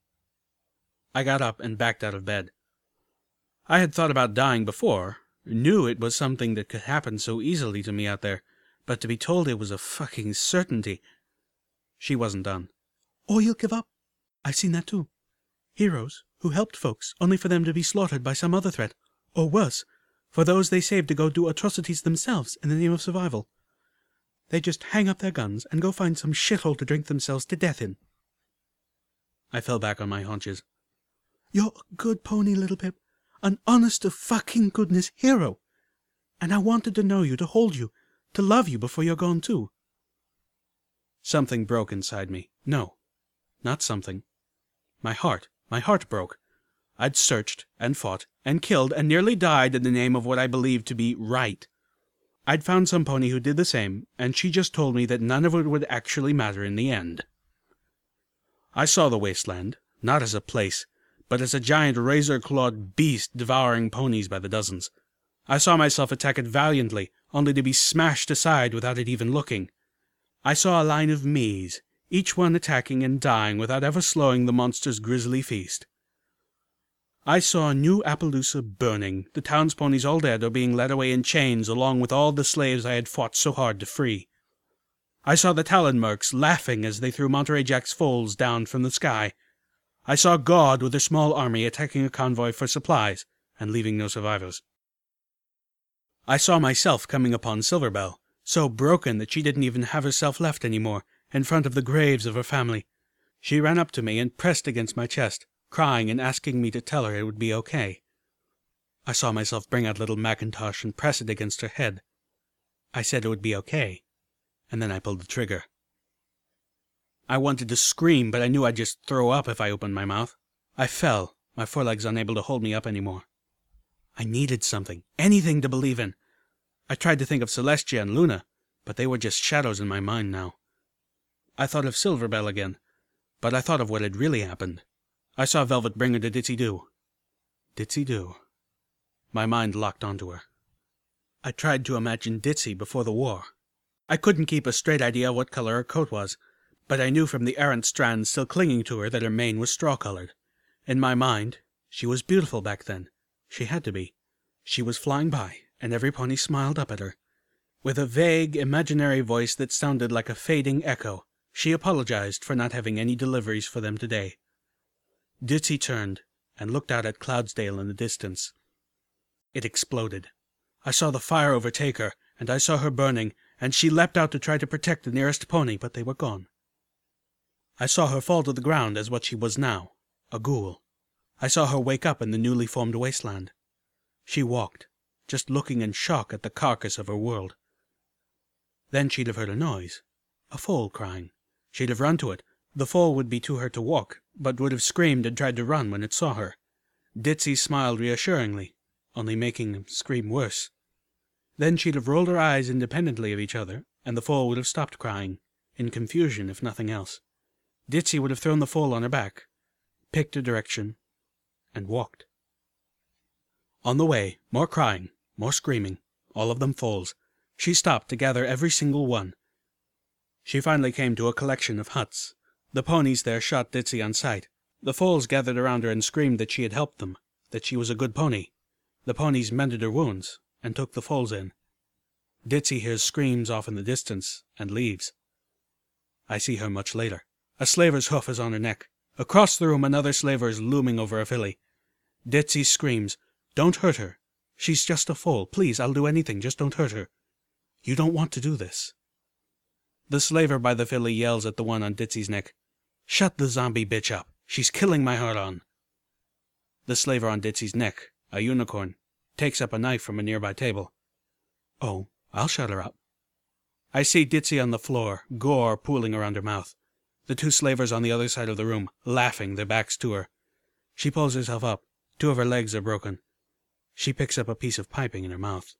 I got up and backed out of bed. I had thought about dying before, knew it was something that could happen so easily to me out there, but to be told it was a fucking certainty. She wasn't done. "Or you'll give up. I've seen that too. Heroes who helped folks only for them to be slaughtered by some other threat, or worse, for those they saved to go do atrocities themselves in the name of survival. They just hang up their guns and go find some shithole to drink themselves to death in." I fell back on my haunches. "You're a good pony, little Pip. An honest-to-fucking-goodness hero. And I wanted to know you, to hold you, to love you before you're gone too." Something broke inside me. No, not something. My heart broke. I'd searched, and fought, and killed, and nearly died in the name of what I believed to be right. I'd found some pony who did the same, and she just told me that none of it would actually matter in the end. I saw the wasteland, not as a place, but as a giant razor-clawed beast devouring ponies by the dozens. I saw myself attack it valiantly, only to be smashed aside without it even looking. I saw a line of me's, each one attacking and dying without ever slowing the monster's grisly feast. I saw New Appaloosa burning, the town's-ponies all dead or being led away in chains along with all the slaves I had fought so hard to free. I saw the Talon Mercs laughing as they threw Monterey Jack's foals down from the sky. I saw God with a small army attacking a convoy for supplies and leaving no survivors. I saw myself coming upon Silverbell, so broken that she didn't even have herself left anymore, in front of the graves of her family. She ran up to me and pressed against my chest, crying and asking me to tell her it would be okay. I saw myself bring out little Macintosh and press it against her head. I said it would be okay, and then I pulled the trigger. I wanted to scream, but I knew I'd just throw up if I opened my mouth. I fell, my forelegs unable to hold me up anymore. I needed something, anything to believe in. I tried to think of Celestia and Luna, but they were just shadows in my mind now. I thought of Silverbell again, but I thought of what had really happened. I saw Velvet bring her to Ditzy-Doo. Ditzy-Doo. My mind locked onto her. I tried to imagine Ditzy before the war. I couldn't keep a straight idea of what color her coat was, but I knew from the errant strands still clinging to her that her mane was straw-colored. In my mind, she was beautiful back then. She had to be. She was flying by, and every pony smiled up at her. With a vague, imaginary voice that sounded like a fading echo, she apologized for not having any deliveries for them today. Ditzy turned and looked out at Cloudsdale in the distance. It exploded. I saw the fire overtake her, and I saw her burning, and she leapt out to try to protect the nearest pony, but they were gone. I saw her fall to the ground as what she was now, a ghoul. I saw her wake up in the newly formed wasteland. She walked, just looking in shock at the carcass of her world. Then she'd have heard a noise, a foal crying. She'd have run to it. The foal would be too hurt to walk, but would have screamed and tried to run when it saw her. Ditzy smiled reassuringly, only making him scream worse. Then she'd have rolled her eyes independently of each other, and the foal would have stopped crying, in confusion if nothing else. Ditzy would have thrown the foal on her back, picked a direction, and walked. On the way, more crying, More screaming. All of them foals. She stopped to gather every single one. She finally came to a collection of huts. The ponies there shot Ditzy on sight. The foals gathered around her and screamed that she had helped them, that she was a good pony. The ponies mended her wounds, and took the foals in. Ditzy hears screams off in the distance, and leaves. I see her much later. A slaver's hoof is on her neck. Across the room another slaver is looming over a filly. Ditzy screams, "Don't hurt her. She's just a foal. Please, I'll do anything, just don't hurt her. You don't want to do this." The slaver by the filly yells at the one on Ditzy's neck, "Shut the zombie bitch up. She's killing my Huron." The slaver on Ditzy's neck, a unicorn, takes up a knife from a nearby table. "Oh, I'll shut her up." I see Ditzy on the floor, gore pooling around her mouth. The two slavers on the other side of the room, laughing, their backs to her. She pulls herself up. 2 of her legs are broken. She picks up a piece of piping in her mouth.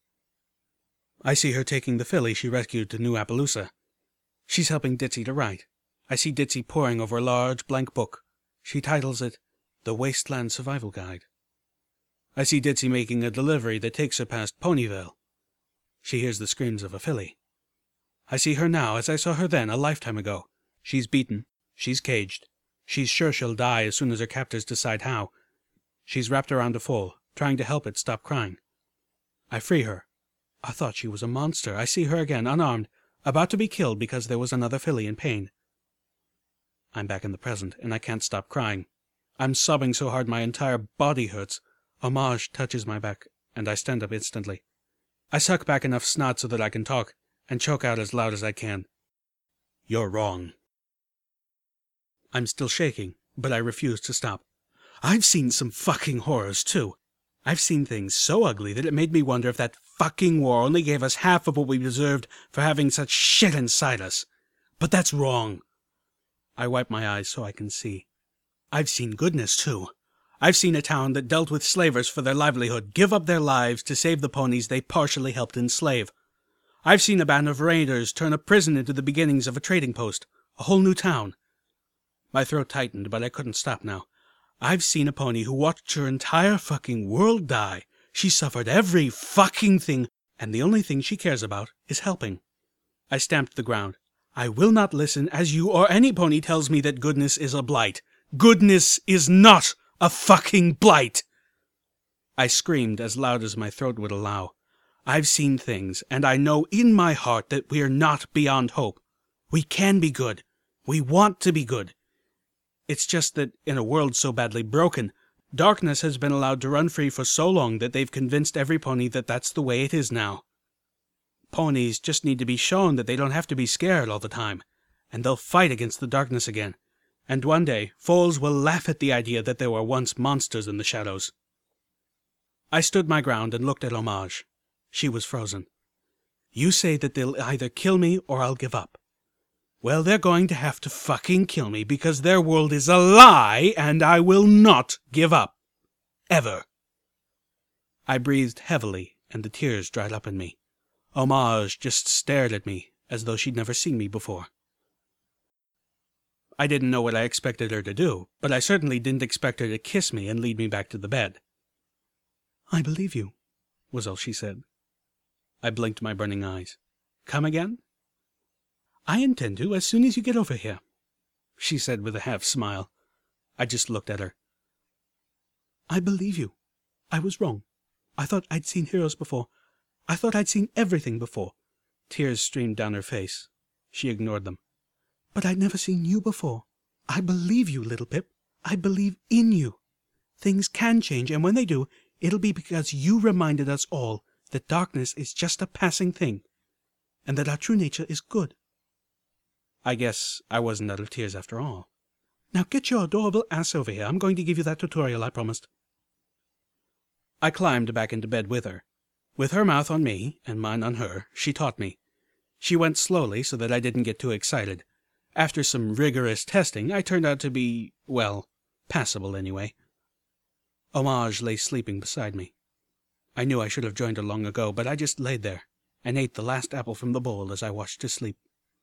I see her taking the filly she rescued to New Appaloosa. She's helping Ditzy to write. I see Ditzy poring over a large blank book. She titles it, "The Wasteland Survival Guide." I see Ditzy making a delivery that takes her past Ponyville. She hears the screams of a filly. I see her now as I saw her then, a lifetime ago. She's beaten. She's caged. She's sure she'll die as soon as her captors decide how. She's wrapped around a foal, trying to help it stop crying. I free her. I thought she was a monster. I see her again, unarmed, about to be killed because there was another filly in pain. I'm back in the present, and I can't stop crying. I'm sobbing so hard my entire body hurts. Homage touches my back, and I stand up instantly. I suck back enough snot so that I can talk, and choke out as loud as I can. "You're wrong." I'm still shaking, but I refuse to stop. I've seen some fucking horrors, too. I've seen things so ugly that it made me wonder if that fucking war only gave us half of what we deserved for having such shit inside us. But that's wrong. I wipe my eyes so I can see. I've seen goodness, too. I've seen a town that dealt with slavers for their livelihood give up their lives to save the ponies they partially helped enslave. I've seen a band of raiders turn a prison into the beginnings of a trading post, a whole new town. My throat tightened, but I couldn't stop now. I've seen a pony who watched her entire fucking world die. She suffered every fucking thing, and the only thing she cares about is helping. I stamped the ground. I will not listen as you or any pony tells me that goodness is a blight. Goodness is not a fucking blight! I screamed as loud as my throat would allow. I've seen things, and I know in my heart that we're not beyond hope. We can be good. We want to be good. It's just that in a world so badly broken, darkness has been allowed to run free for so long that they've convinced every pony that that's the way it is now. Ponies just need to be shown that they don't have to be scared all the time, and they'll fight against the darkness again. And one day, foals will laugh at the idea that there were once monsters in the shadows. I stood my ground and looked at Homage. She was frozen. "You say that they'll either kill me or I'll give up. Well, they're going to have to fucking kill me because their world is a lie and I will not give up. Ever." I breathed heavily and the tears dried up in me. Homage just stared at me as though she'd never seen me before. I didn't know what I expected her to do, but I certainly didn't expect her to kiss me and lead me back to the bed. "I believe you," was all she said. I blinked my burning eyes. "Come again?" "I intend to as soon as you get over here," she said with a half-smile. I just looked at her. "I believe you. I was wrong. I thought I'd seen heroes before. I thought I'd seen everything before." Tears streamed down her face. She ignored them. "But I'd never seen you before. I believe you, Little Pip. I believe in you. Things can change, and when they do, it'll be because you reminded us all that darkness is just a passing thing, and that our true nature is good." I guess I wasn't out of tears after all. "Now get your adorable ass over here. I'm going to give you that tutorial I promised." I climbed back into bed with her. With her mouth on me, and mine on her, she taught me. She went slowly so that I didn't get too excited. After some rigorous testing, I turned out to be, well, passable anyway. Homage lay sleeping beside me. I knew I should have joined her long ago, but I just laid there and ate the last apple from the bowl as I watched her sleep.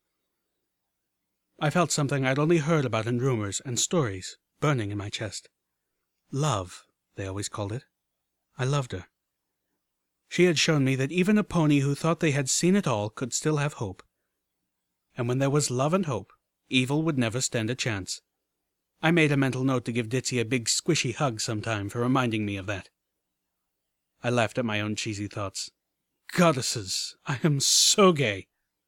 I felt something I'd only heard about in rumors and stories burning in my chest. Love, they always called it. I loved her. She had shown me that even a pony who thought they had seen it all could still have hope. And when there was love and hope, evil would never stand a chance. I made a mental note to give Ditzy a big squishy hug sometime for reminding me of that. I laughed at my own cheesy thoughts. Goddesses, I am so gay.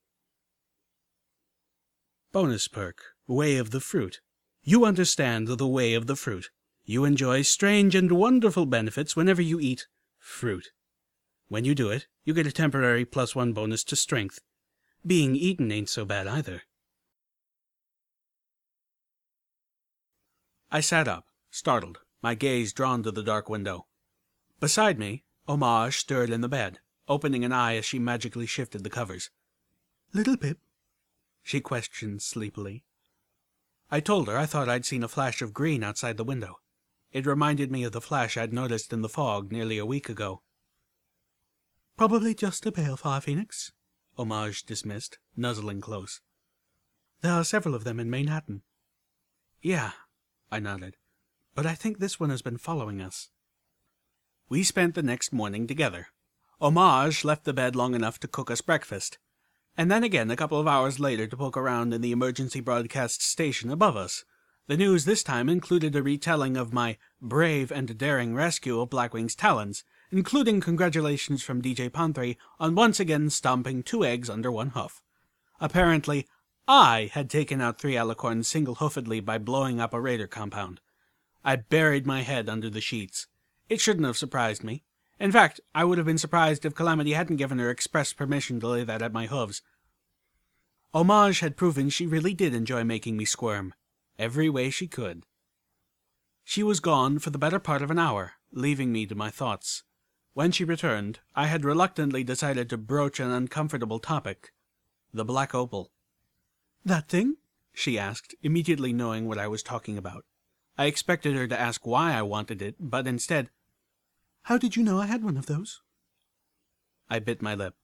Bonus perk, Way of the Fruit. You understand the way of the fruit. You enjoy strange and wonderful benefits whenever you eat fruit. When you do it, you get a temporary +1 bonus to strength. Being eaten ain't so bad either. I sat up, startled, my gaze drawn to the dark window. Beside me, Homage stirred in the bed, opening an eye as she magically shifted the covers. "Little Pip?" she questioned sleepily. I told her I thought I'd seen a flash of green outside the window. It reminded me of the flash I'd noticed in the fog nearly a week ago. "Probably just a balefire phoenix," Homage dismissed, nuzzling close. "There are several of them in Manhattan." "Yeah," I nodded, "but I think this one has been following us." We spent the next morning together. Homage left the bed long enough to cook us breakfast, and then again a couple of hours later to poke around in the emergency broadcast station above us. The news this time included a retelling of my brave and daring rescue of Blackwing's talons, including congratulations from DJ Panthri on once again stomping 2 eggs under 1 hoof. Apparently, I had taken out 3 alicorns single-hoofedly by blowing up a raider compound. I buried my head under the sheets. It shouldn't have surprised me. In fact, I would have been surprised if Calamity hadn't given her express permission to lay that at my hooves. Homage had proven she really did enjoy making me squirm, every way she could. She was gone for the better part of an hour, leaving me to my thoughts. When she returned, I had reluctantly decided to broach an uncomfortable topic, the Black Opal. "That thing?" she asked, immediately knowing what I was talking about. I expected her to ask why I wanted it, but instead, "How did you know I had one of those?" I bit my lip.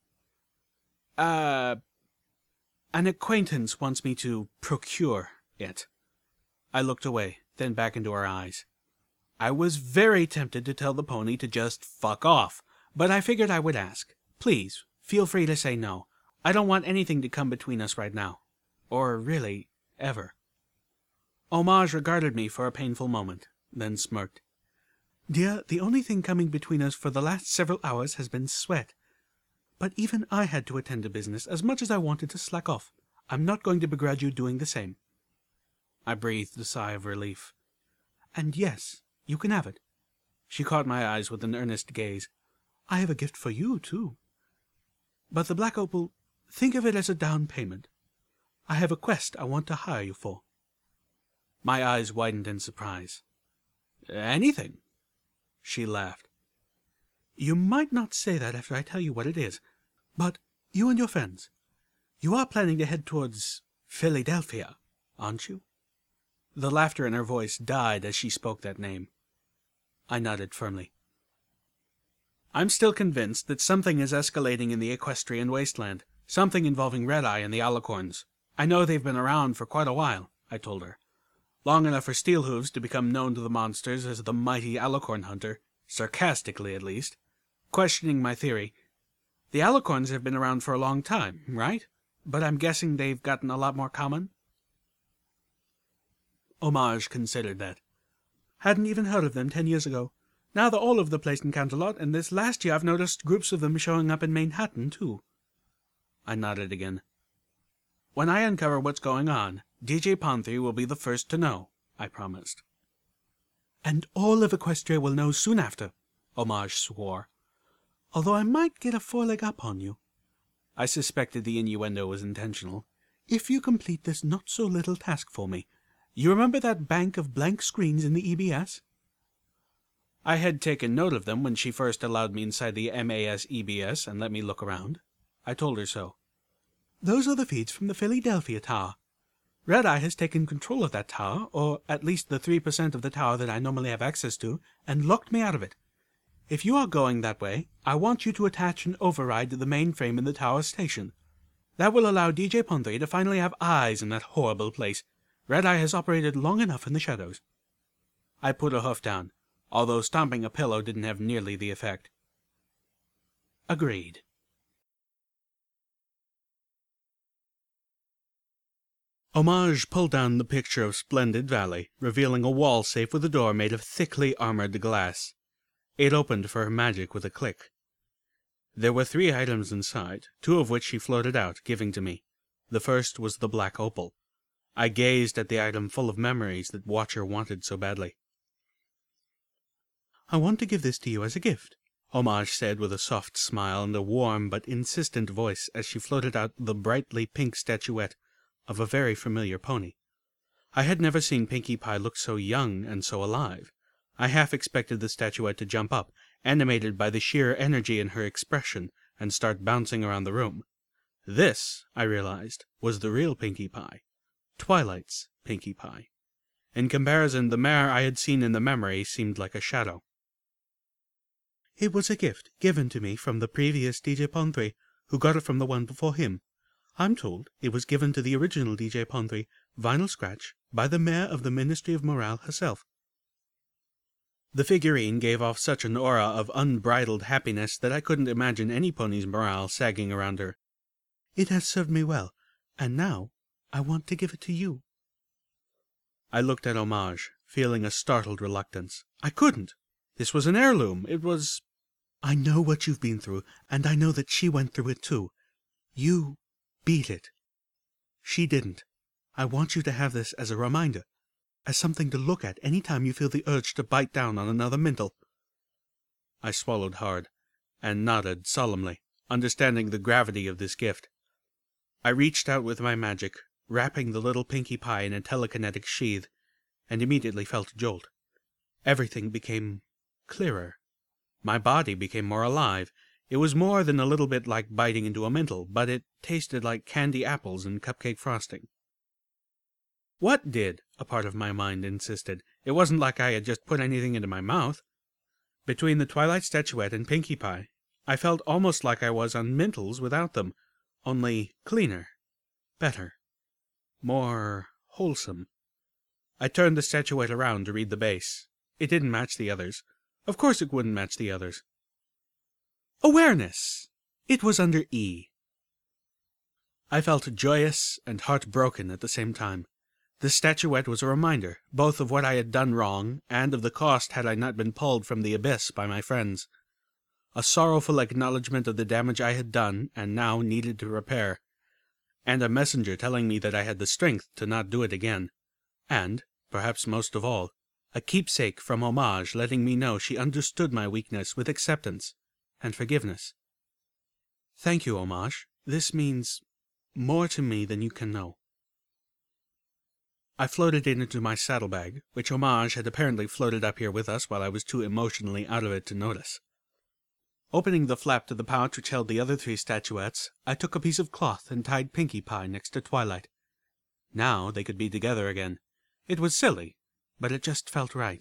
An acquaintance wants me to procure it." I looked away, then back into her eyes. I was very tempted to tell the pony to just fuck off, but I figured I would ask. Please, feel free to say no. I don't want anything to come between us right now. Or really, ever. Homage regarded me for a painful moment, then smirked. "Dear, the only thing coming between us for the last several hours has been sweat. But even I had to attend to business as much as I wanted to slack off. I'm not going to begrudge you doing the same." I breathed a sigh of relief. "And yes, you can have it." She caught my eyes with an earnest gaze. "I have a gift for you, too. But the Black Opal, think of it as a down payment. I have a quest I want to hire you for." My eyes widened in surprise. "Anything?" She laughed. "You might not say that after I tell you what it is, but you and your friends, you are planning to head towards Philadelphia, aren't you?" The laughter in her voice died as she spoke that name. I nodded firmly. "I'm still convinced that something is escalating in the equestrian wasteland, something involving Red-Eye and the Alicorns. I know they've been around for quite a while," I told her. "Long enough for Steelhooves to become known to the monsters as the mighty Alicorn hunter, sarcastically at least. Questioning my theory, the Alicorns have been around for a long time, right? But I'm guessing they've gotten a lot more common?" Homage considered that. "Hadn't even heard of them 10 years ago. Now they're all over the place in Canterlot, and this last year I've noticed groups of them showing up in Manhattan, too." I nodded again. "When I uncover what's going on, DJ Panthri will be the first to know," I promised. "And all of Equestria will know soon after," Homage swore. "Although I might get a foreleg up on you." I suspected the innuendo was intentional. "If you complete this not-so-little task for me. You remember that bank of blank screens in the EBS?" I had taken note of them when she first allowed me inside the MAS EBS and let me look around. I told her so. "Those are the feeds from the Philadelphia Tower. Red-Eye has taken control of that tower, or at least the 3% of the tower that I normally have access to, and locked me out of it. If you are going that way, I want you to attach an override to the mainframe in the tower station. That will allow DJ Panthri to finally have eyes in that horrible place. Red-Eye has operated long enough in the shadows." I put a hoof down, although stomping a pillow didn't have nearly the effect. Agreed. Homage pulled down the picture of Splendid Valley, revealing a wall safe with a door made of thickly armored glass. It opened for her magic with a click. There were 3 items inside, 2 of which she floated out, giving to me. The first was the black opal. I gazed at the item full of memories that Watcher wanted so badly. "I want to give this to you as a gift," Homage said with a soft smile and a warm but insistent voice as she floated out the brightly pink statuette of a very familiar pony. I had never seen Pinkie Pie look so young and so alive. I half expected the statuette to jump up, animated by the sheer energy in her expression, and start bouncing around the room. This, I realized, was the real Pinkie Pie. Twilight's Pinkie Pie. In comparison, the mare I had seen in the memory seemed like a shadow. "It was a gift given to me from the previous DJ Pon-3, who got it from the one before him. I'm told it was given to the original DJ Pon-3, Vinyl Scratch, by the mayor of the Ministry of Morale herself." The figurine gave off such an aura of unbridled happiness that I couldn't imagine any pony's morale sagging around her. "It has served me well, and now I want to give it to you." I looked at Homage, feeling a startled reluctance. I couldn't. This was an heirloom. It was... "I know what you've been through, and I know that she went through it too. You beat it. She didn't. I want you to have this as a reminder, as something to look at any time you feel the urge to bite down on another Mintel." I swallowed hard, and nodded solemnly, understanding the gravity of this gift. I reached out with my magic, wrapping the little Pinkie Pie in a telekinetic sheath, and immediately felt a jolt. Everything became clearer. My body became more alive. It was more than a little bit like biting into a Mintel, but it tasted like candy apples and cupcake frosting. "What did?" a part of my mind insisted. It wasn't like I had just put anything into my mouth. Between the Twilight statuette and Pinkie Pie, I felt almost like I was on Mintels without them, only cleaner, better, more wholesome. I turned the statuette around to read the base. It didn't match the others. Of course it wouldn't match the others. Awareness! It was under E. I felt joyous and heartbroken at the same time. The statuette was a reminder, both of what I had done wrong, and of the cost had I not been pulled from the abyss by my friends. A sorrowful acknowledgment of the damage I had done, and now needed to repair. And a messenger telling me that I had the strength to not do it again. And, perhaps most of all, a keepsake from Homage letting me know she understood my weakness with acceptance and forgiveness. Thank you, Homage. This means more to me than you can know. I floated it into my saddlebag, which Homage had apparently floated up here with us while I was too emotionally out of it to notice. Opening the flap to the pouch which held the other 3 statuettes, I took a piece of cloth and tied Pinkie Pie next to Twilight. Now they could be together again. It was silly, but it just felt right.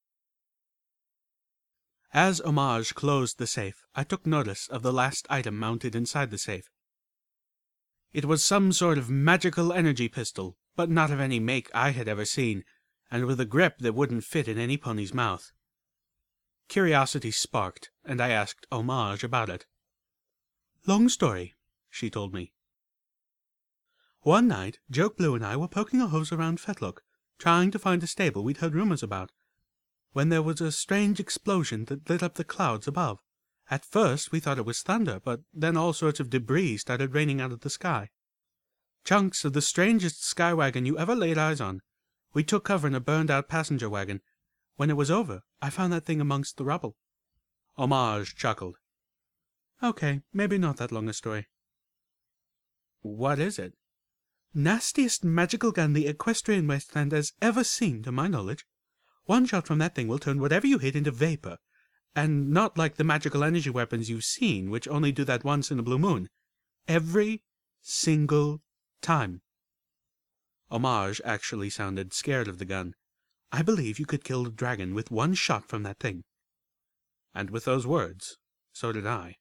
As Homage closed the safe, I took notice of the last item mounted inside the safe. It was some sort of magical energy pistol, but not of any make I had ever seen, and with a grip that wouldn't fit in any pony's mouth. Curiosity sparked, and I asked Homage about it. "Long story," she told me. "One night, Joke Blue and I were poking our hose around Fetlock, trying to find a stable we'd heard rumors about, when there was a strange explosion that lit up the clouds above. At first we thought it was thunder, but then all sorts of debris started raining out of the sky. Chunks of the strangest sky wagon you ever laid eyes on. We took cover in a burned-out passenger wagon. When it was over, I found that thing amongst the rubble." Homage chuckled. "Okay, maybe not that long a story." "What is it?" "Nastiest magical gun the equestrian wasteland has ever seen, to my knowledge. One shot from that thing will turn whatever you hit into vapor. And not like the magical energy weapons you've seen, which only do that once in a blue moon. Every single time." Homage actually sounded scared of the gun. "I believe you could kill a dragon with one shot from that thing." And with those words, so did I.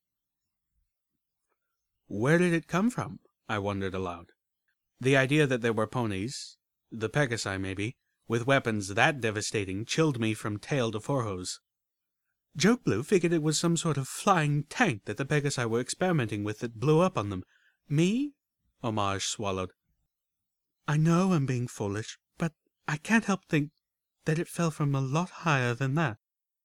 Where did it come from? I wondered aloud. The idea that there were ponies, the Pegasi maybe, with weapons that devastating chilled me from tail to forehose. Joke Blue figured it was some sort of flying tank that the Pegasi were experimenting with that blew up on them. Me? Homage swallowed. I know I'm being foolish, but I can't help think that it fell from a lot higher than that.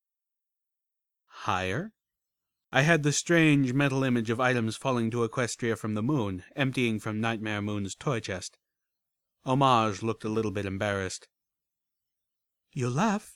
Higher? I had the strange mental image of items falling to Equestria from the moon, emptying from Nightmare Moon's toy chest. Homage looked a little bit embarrassed. You'll laugh?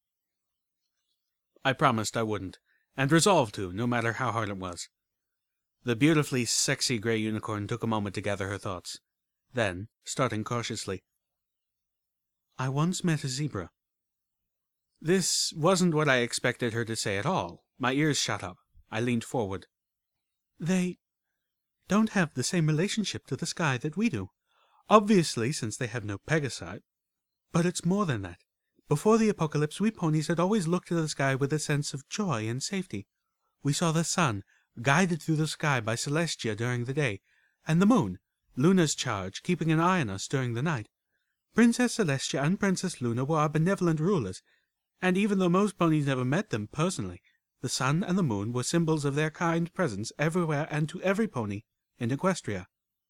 I promised I wouldn't, and resolved to, no matter how hard it was. The beautifully sexy gray unicorn took a moment to gather her thoughts. Then, starting cautiously, I once met a zebra. This wasn't what I expected her to say at all. My ears shut up. I leaned forward. They don't have the same relationship to the sky that we do. Obviously, since they have no Pegasi. But it's more than that. Before the apocalypse, we ponies had always looked to the sky with a sense of joy and safety. We saw the sun, guided through the sky by Celestia during the day, and the moon, Luna's charge, keeping an eye on us during the night. Princess Celestia and Princess Luna were our benevolent rulers, and even though most ponies never met them personally, the sun and the moon were symbols of their kind presence everywhere and to every pony in Equestria.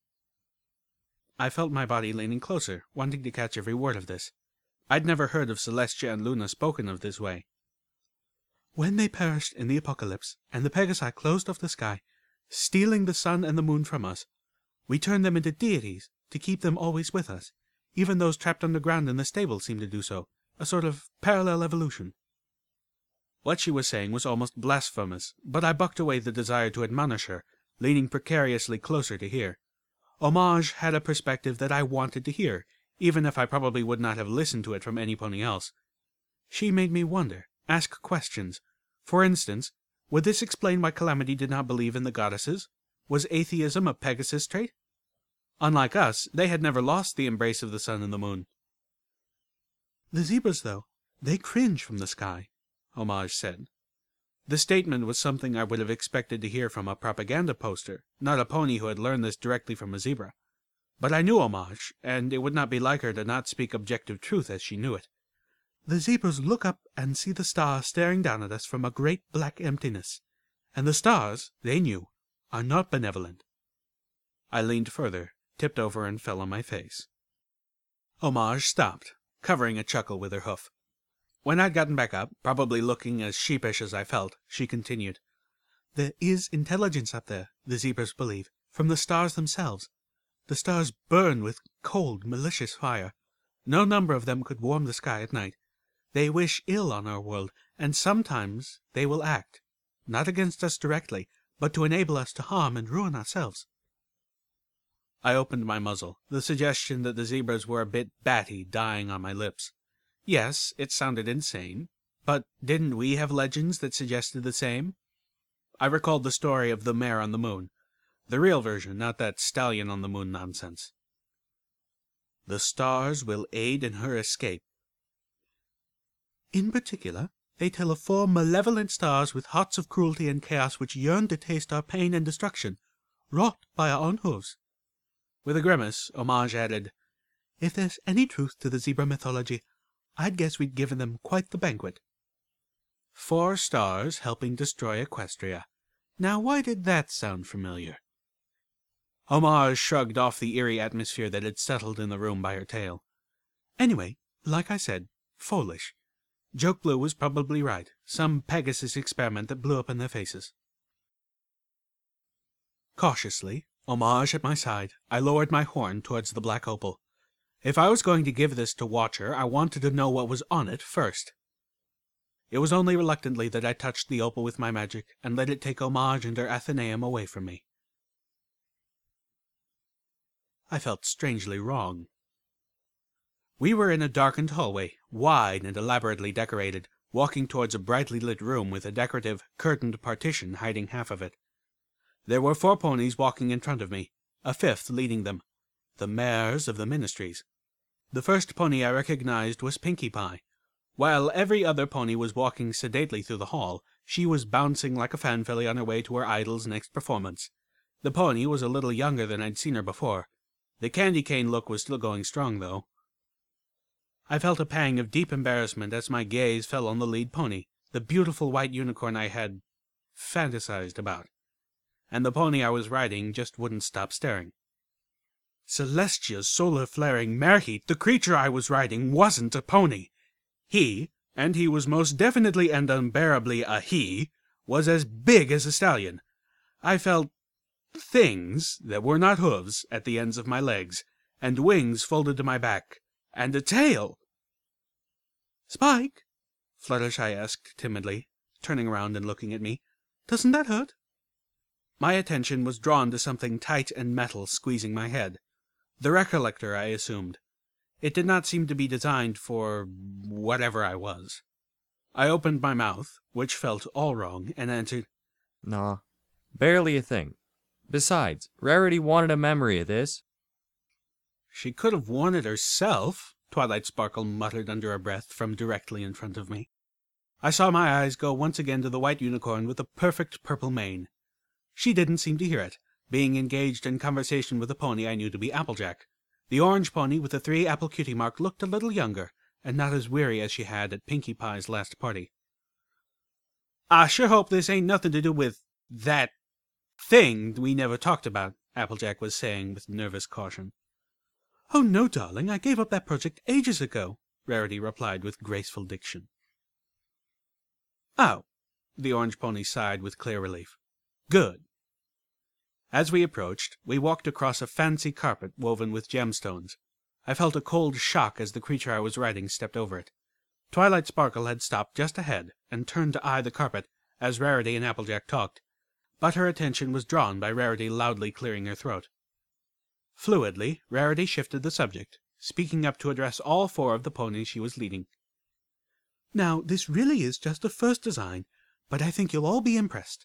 I felt my body leaning closer, wanting to catch every word of this. I'd never heard of Celestia and Luna spoken of this way. When they perished in the apocalypse, and the Pegasi closed off the sky, stealing the sun and the moon from us, we turned them into deities to keep them always with us. Even those trapped underground in the stable seemed to do so, a sort of parallel evolution. What she was saying was almost blasphemous, but I bucked away the desire to admonish her, leaning precariously closer to hear. Homage had a perspective that I wanted to hear, even if I probably would not have listened to it from any pony else. She made me wonder, ask questions. For instance, would this explain why Calamity did not believe in the goddesses? Was atheism a Pegasus trait? Unlike us, they had never lost the embrace of the sun and the moon. The zebras, though, they cringe from the sky, Homage said. The statement was something I would have expected to hear from a propaganda poster, not a pony who had learned this directly from a zebra. But I knew Homage, and it would not be like her to not speak objective truth as she knew it. The zebras look up and see the stars staring down at us from a great black emptiness, and the stars, they knew, are not benevolent. I leaned further, tipped over, and fell on my face. Homage stopped, covering a chuckle with her hoof. When I'd gotten back up, probably looking as sheepish as I felt, she continued. There is intelligence up there, the zebras believe, from the stars themselves. The stars burn with cold, malicious fire. No number of them could warm the sky at night. They wish ill on our world, and sometimes they will act, not against us directly, but to enable us to harm and ruin ourselves. I opened my muzzle, the suggestion that the zebras were a bit batty dying on my lips. Yes, it sounded insane, but didn't we have legends that suggested the same? I recalled the story of the mare on the moon. The real version, not that stallion on the moon nonsense. The stars will aid in her escape. In particular, they tell of 4 malevolent stars with hearts of cruelty and chaos which yearn to taste our pain and destruction, wrought by our own hooves. With a grimace, Homage added, If there's any truth to the zebra mythology, I'd guess we'd given them quite the banquet. 4 stars helping destroy Equestria. Now why did that sound familiar? Homage shrugged off the eerie atmosphere that had settled in the room by her tail. Anyway, like I said, foolish. Joke Blue was probably right. Some Pegasus experiment that blew up in their faces. Cautiously, Homage at my side, I lowered my horn towards the black opal. If I was going to give this to Watcher, I wanted to know what was on it first. It was only reluctantly that I touched the opal with my magic and let it take Homage and her Athenaeum away from me. I felt strangely wrong. We were in a darkened hallway, wide and elaborately decorated, walking towards a brightly lit room with a decorative, curtained partition hiding half of it. There were 4 ponies walking in front of me, a 5th leading them, the mares of the ministries. The first pony I recognized was Pinkie Pie. While every other pony was walking sedately through the hall, she was bouncing like a fanfilly on her way to her idol's next performance. The pony was a little younger than I'd seen her before. The candy cane look was still going strong, though. I felt a pang of deep embarrassment as my gaze fell on the lead pony, the beautiful white unicorn I had fantasized about, and the pony I was riding just wouldn't stop staring. Celestia solar flaring Merheat, the creature I was riding, wasn't a pony. He, and he was most definitely and unbearably a he, was as big as a stallion. I felt things that were not hooves at the ends of my legs, and wings folded to my back, and a tail. "Spike," Fluttershy asked timidly, turning around and looking at me, "doesn't that hurt?" My attention was drawn to something tight and metal squeezing my head. The recollector, I assumed. It did not seem to be designed for whatever I was. I opened my mouth, which felt all wrong, and answered, "Nah, barely a thing. Besides, Rarity wanted a memory of this." "She could have worn it herself," Twilight Sparkle muttered under her breath from directly in front of me. I saw my eyes go once again to the white unicorn with the perfect purple mane. She didn't seem to hear it, being engaged in conversation with a pony I knew to be Applejack. The orange pony with the 3-apple cutie mark looked a little younger, and not as weary as she had at Pinkie Pie's last party. "I sure hope this ain't nothing to do with that thing we never talked about," Applejack was saying with nervous caution. "Oh, no, darling, I gave up that project ages ago," Rarity replied with graceful diction. "Oh," the orange pony sighed with clear relief. "Good." As we approached, we walked across a fancy carpet woven with gemstones. I felt a cold shock as the creature I was riding stepped over it. Twilight Sparkle had stopped just ahead and turned to eye the carpet as Rarity and Applejack talked, but her attention was drawn by Rarity loudly clearing her throat. Fluidly, Rarity shifted the subject, speaking up to address all 4 of the ponies she was leading. "Now, this really is just a first design, but I think you'll all be impressed."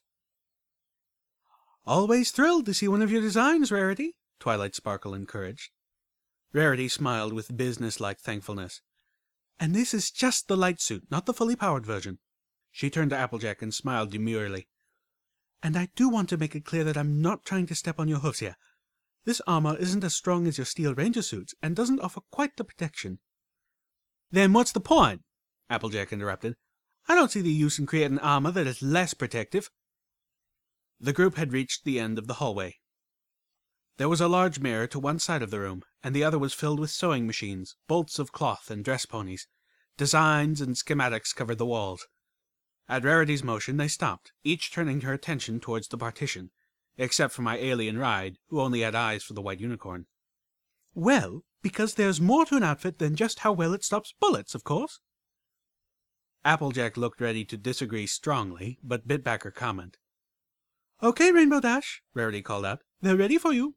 "Always thrilled to see one of your designs, Rarity," Twilight Sparkle encouraged. Rarity smiled with business-like thankfulness. "And this is just the light suit, not the fully powered version." She turned to Applejack and smiled demurely. "And I do want to make it clear that I'm not trying to step on your hoofs here. This armor isn't as strong as your steel ranger suits, and doesn't offer quite the protection." "Then what's the point?" Applejack interrupted. "I don't see the use in creating armor that is less protective." The group had reached the end of the hallway. There was a large mirror to one side of the room, and the other was filled with sewing machines, bolts of cloth, and dress ponies. Designs and schematics covered the walls. At Rarity's motion, they stopped, each turning her attention towards the partition, except for my alien ride, who only had eyes for the white unicorn. "Well, because there's more to an outfit than just how well it stops bullets, of course." Applejack looked ready to disagree strongly, but bit back her comment. "Okay, Rainbow Dash," Rarity called out. "They're ready for you."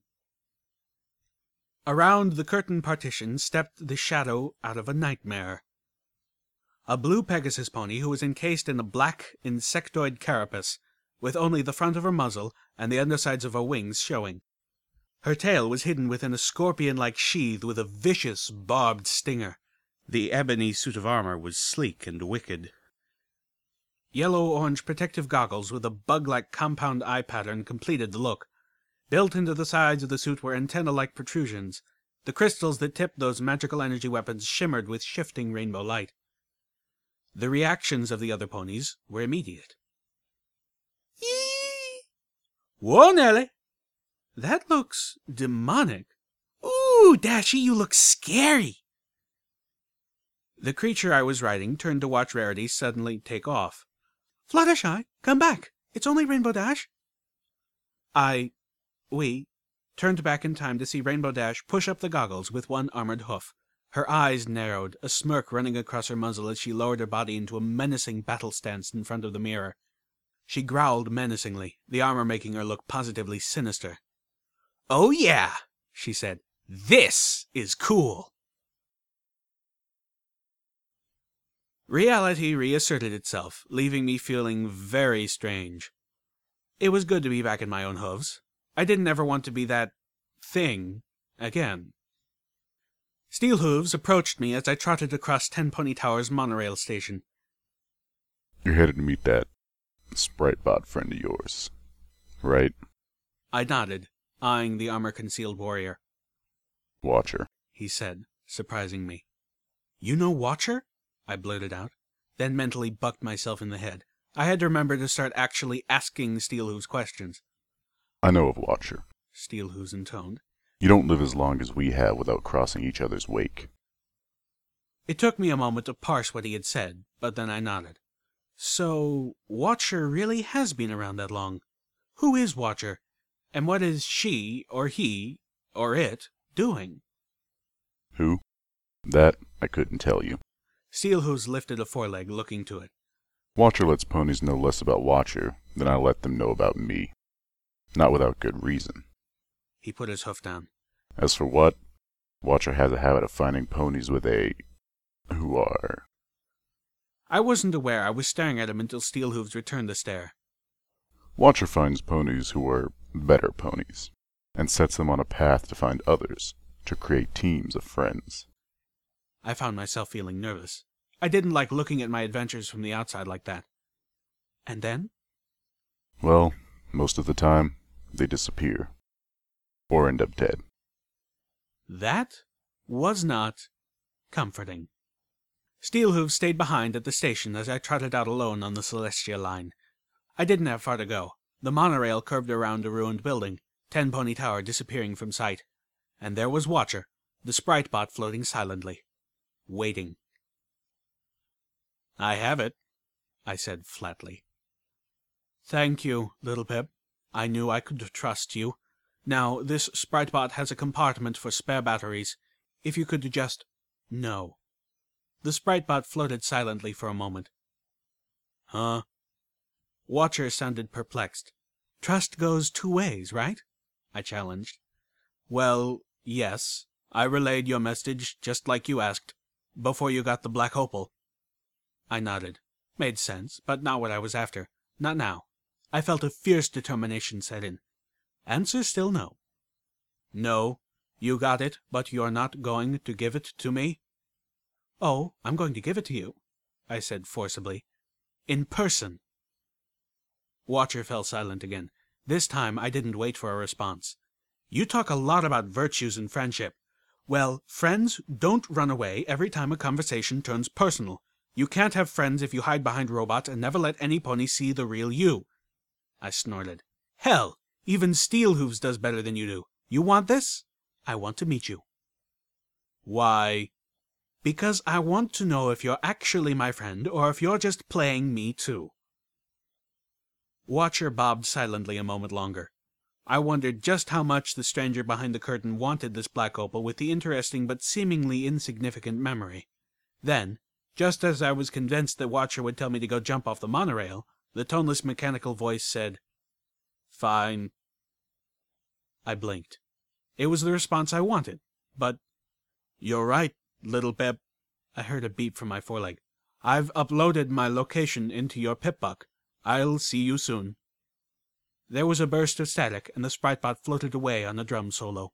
Around the curtain partition stepped the shadow out of a nightmare. A blue Pegasus pony who was encased in a black insectoid carapace, with only the front of her muzzle and the undersides of her wings showing. Her tail was hidden within a scorpion-like sheath with a vicious, barbed stinger. The ebony suit of armor was sleek and wicked. Yellow-orange protective goggles with a bug-like compound eye pattern completed the look. Built into the sides of the suit were antenna-like protrusions. The crystals that tipped those magical energy weapons shimmered with shifting rainbow light. The reactions of the other ponies were immediate. "Eee! Whoa, Nelly! That looks demonic. Ooh, Dashy, you look scary!" The creature I was riding turned to watch Rarity suddenly take off. "Fluttershy, come back. It's only Rainbow Dash." We turned back in time to see Rainbow Dash push up the goggles with one armored hoof. Her eyes narrowed, a smirk running across her muzzle as she lowered her body into a menacing battle stance in front of the mirror. She growled menacingly, the armor making her look positively sinister. "Oh yeah," she said. "This is cool." Reality reasserted itself, leaving me feeling very strange. It was good to be back in my own hooves. I didn't ever want to be that thing again. Steel Hooves approached me as I trotted across Ten Pony Tower's monorail station. "You're headed to meet that Spritebot friend of yours, right?" I nodded, eyeing the armor-concealed warrior. "Watcher," he said, surprising me. "You know Watcher?" I blurted out. then mentally bucked myself in the head. I had to remember to start actually asking Steelhooves questions. I know of Watcher. Steelhooves intoned. You don't live as long as we have without crossing each other's wake. It took me a moment to parse what he had said, but then I nodded. So, Watcher really has been around that long. Who is Watcher? And what is she, or he, or it, doing? Who? That I couldn't tell you. Steelhooves lifted a foreleg, looking to it. Watcher lets ponies know less about Watcher than I let them know about me. Not without good reason. He put his hoof down. As for what, Watcher has a habit of finding ponies who are... I wasn't aware I was staring at him until Steelhooves returned the stare. Watcher finds ponies who are better ponies, and sets them on a path to find others, to create teams of friends. I found myself feeling nervous. I didn't like looking at my adventures from the outside like that. And then? Well, most of the time, they disappear. Or end up dead. That was not comforting. Steelhooves stayed behind at the station as I trotted out alone on the Celestia line. I didn't have far to go. The monorail curved around a ruined building, 10 Pony Tower disappearing from sight. And there was Watcher, the sprite bot floating silently, waiting. I have it, I said flatly. Thank you, Little Pip. I knew I could trust you. Now, this sprite bot has a compartment for spare batteries. If you could just... No. The sprite bot floated silently for a moment. Huh? Watcher sounded perplexed. Trust goes 2 ways, right? I challenged. Well, yes. I relayed your message just like you asked, before you got the black opal. I nodded. Made sense, but not what I was after. Not now. I felt a fierce determination set in. Answer still no. No, you got it, but you're not going to give it to me? Oh, I'm going to give it to you, I said forcibly. In person. Watcher fell silent again. This time I didn't wait for a response. You talk a lot about virtues and friendship. Well, friends don't run away every time a conversation turns personal. You can't have friends if you hide behind robots and never let any pony see the real you. I snorted. Hell, even Steelhooves does better than you do. You want this? I want to meet you. Why? Because I want to know if you're actually my friend or if you're just playing me too. Watcher bobbed silently a moment longer. I wondered just how much the stranger behind the curtain wanted this black opal with the interesting but seemingly insignificant memory. Then, just as I was convinced that Watcher would tell me to go jump off the monorail, the toneless mechanical voice said, Fine. I blinked. It was the response I wanted, but... You're right, Little Pip. I heard a beep from my foreleg. I've uploaded my location into your Pip-Buck. I'll see you soon. There was a burst of static, and the spritebot floated away on a drum solo.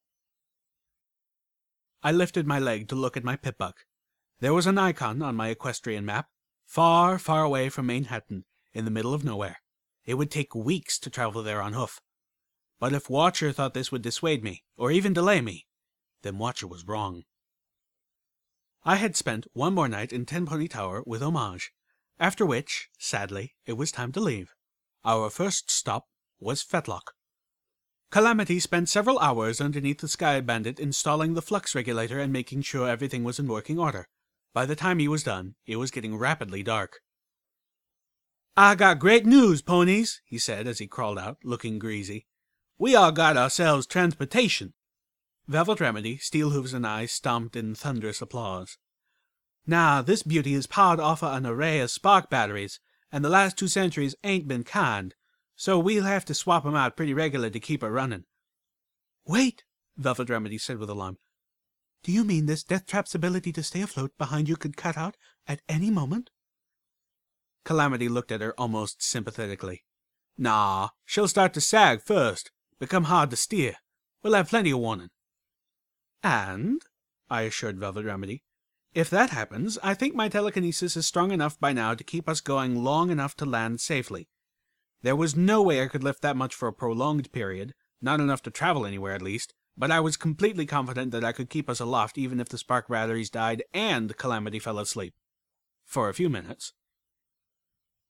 I lifted my leg to look at my Pip-Buck. There was an icon on my equestrian map, far, far away from Manhattan, in the middle of nowhere. It would take weeks to travel there on hoof. But if Watcher thought this would dissuade me, or even delay me, then Watcher was wrong. I had spent one more night in 10 Pony Tower with Homage, after which, sadly, it was time to leave. Our first stop was Fetlock. Calamity spent several hours underneath the Sky Bandit installing the flux regulator and making sure everything was in working order. By the time he was done, it was getting rapidly dark. I got great news, ponies, he said as he crawled out, looking greasy. We all got ourselves transportation. Velvet Remedy, Steelhooves, and I stomped in thunderous applause. Now, this beauty is powered off of an array of spark batteries, and the last 2 centuries ain't been kind, so we'll have to swap 'em out pretty regular to keep her running. Wait, Velvet Remedy said with alarm. Do you mean this death trap's ability to stay afloat behind you could cut out at any moment? Calamity looked at her almost sympathetically. Nah, she'll start to sag first, become hard to steer. We'll have plenty of warning. And, I assured Velvet Remedy, if that happens, I think my telekinesis is strong enough by now to keep us going long enough to land safely. There was no way I could lift that much for a prolonged period, not enough to travel anywhere at least, but I was completely confident that I could keep us aloft even if the spark batteries died and Calamity fell asleep. For a few minutes.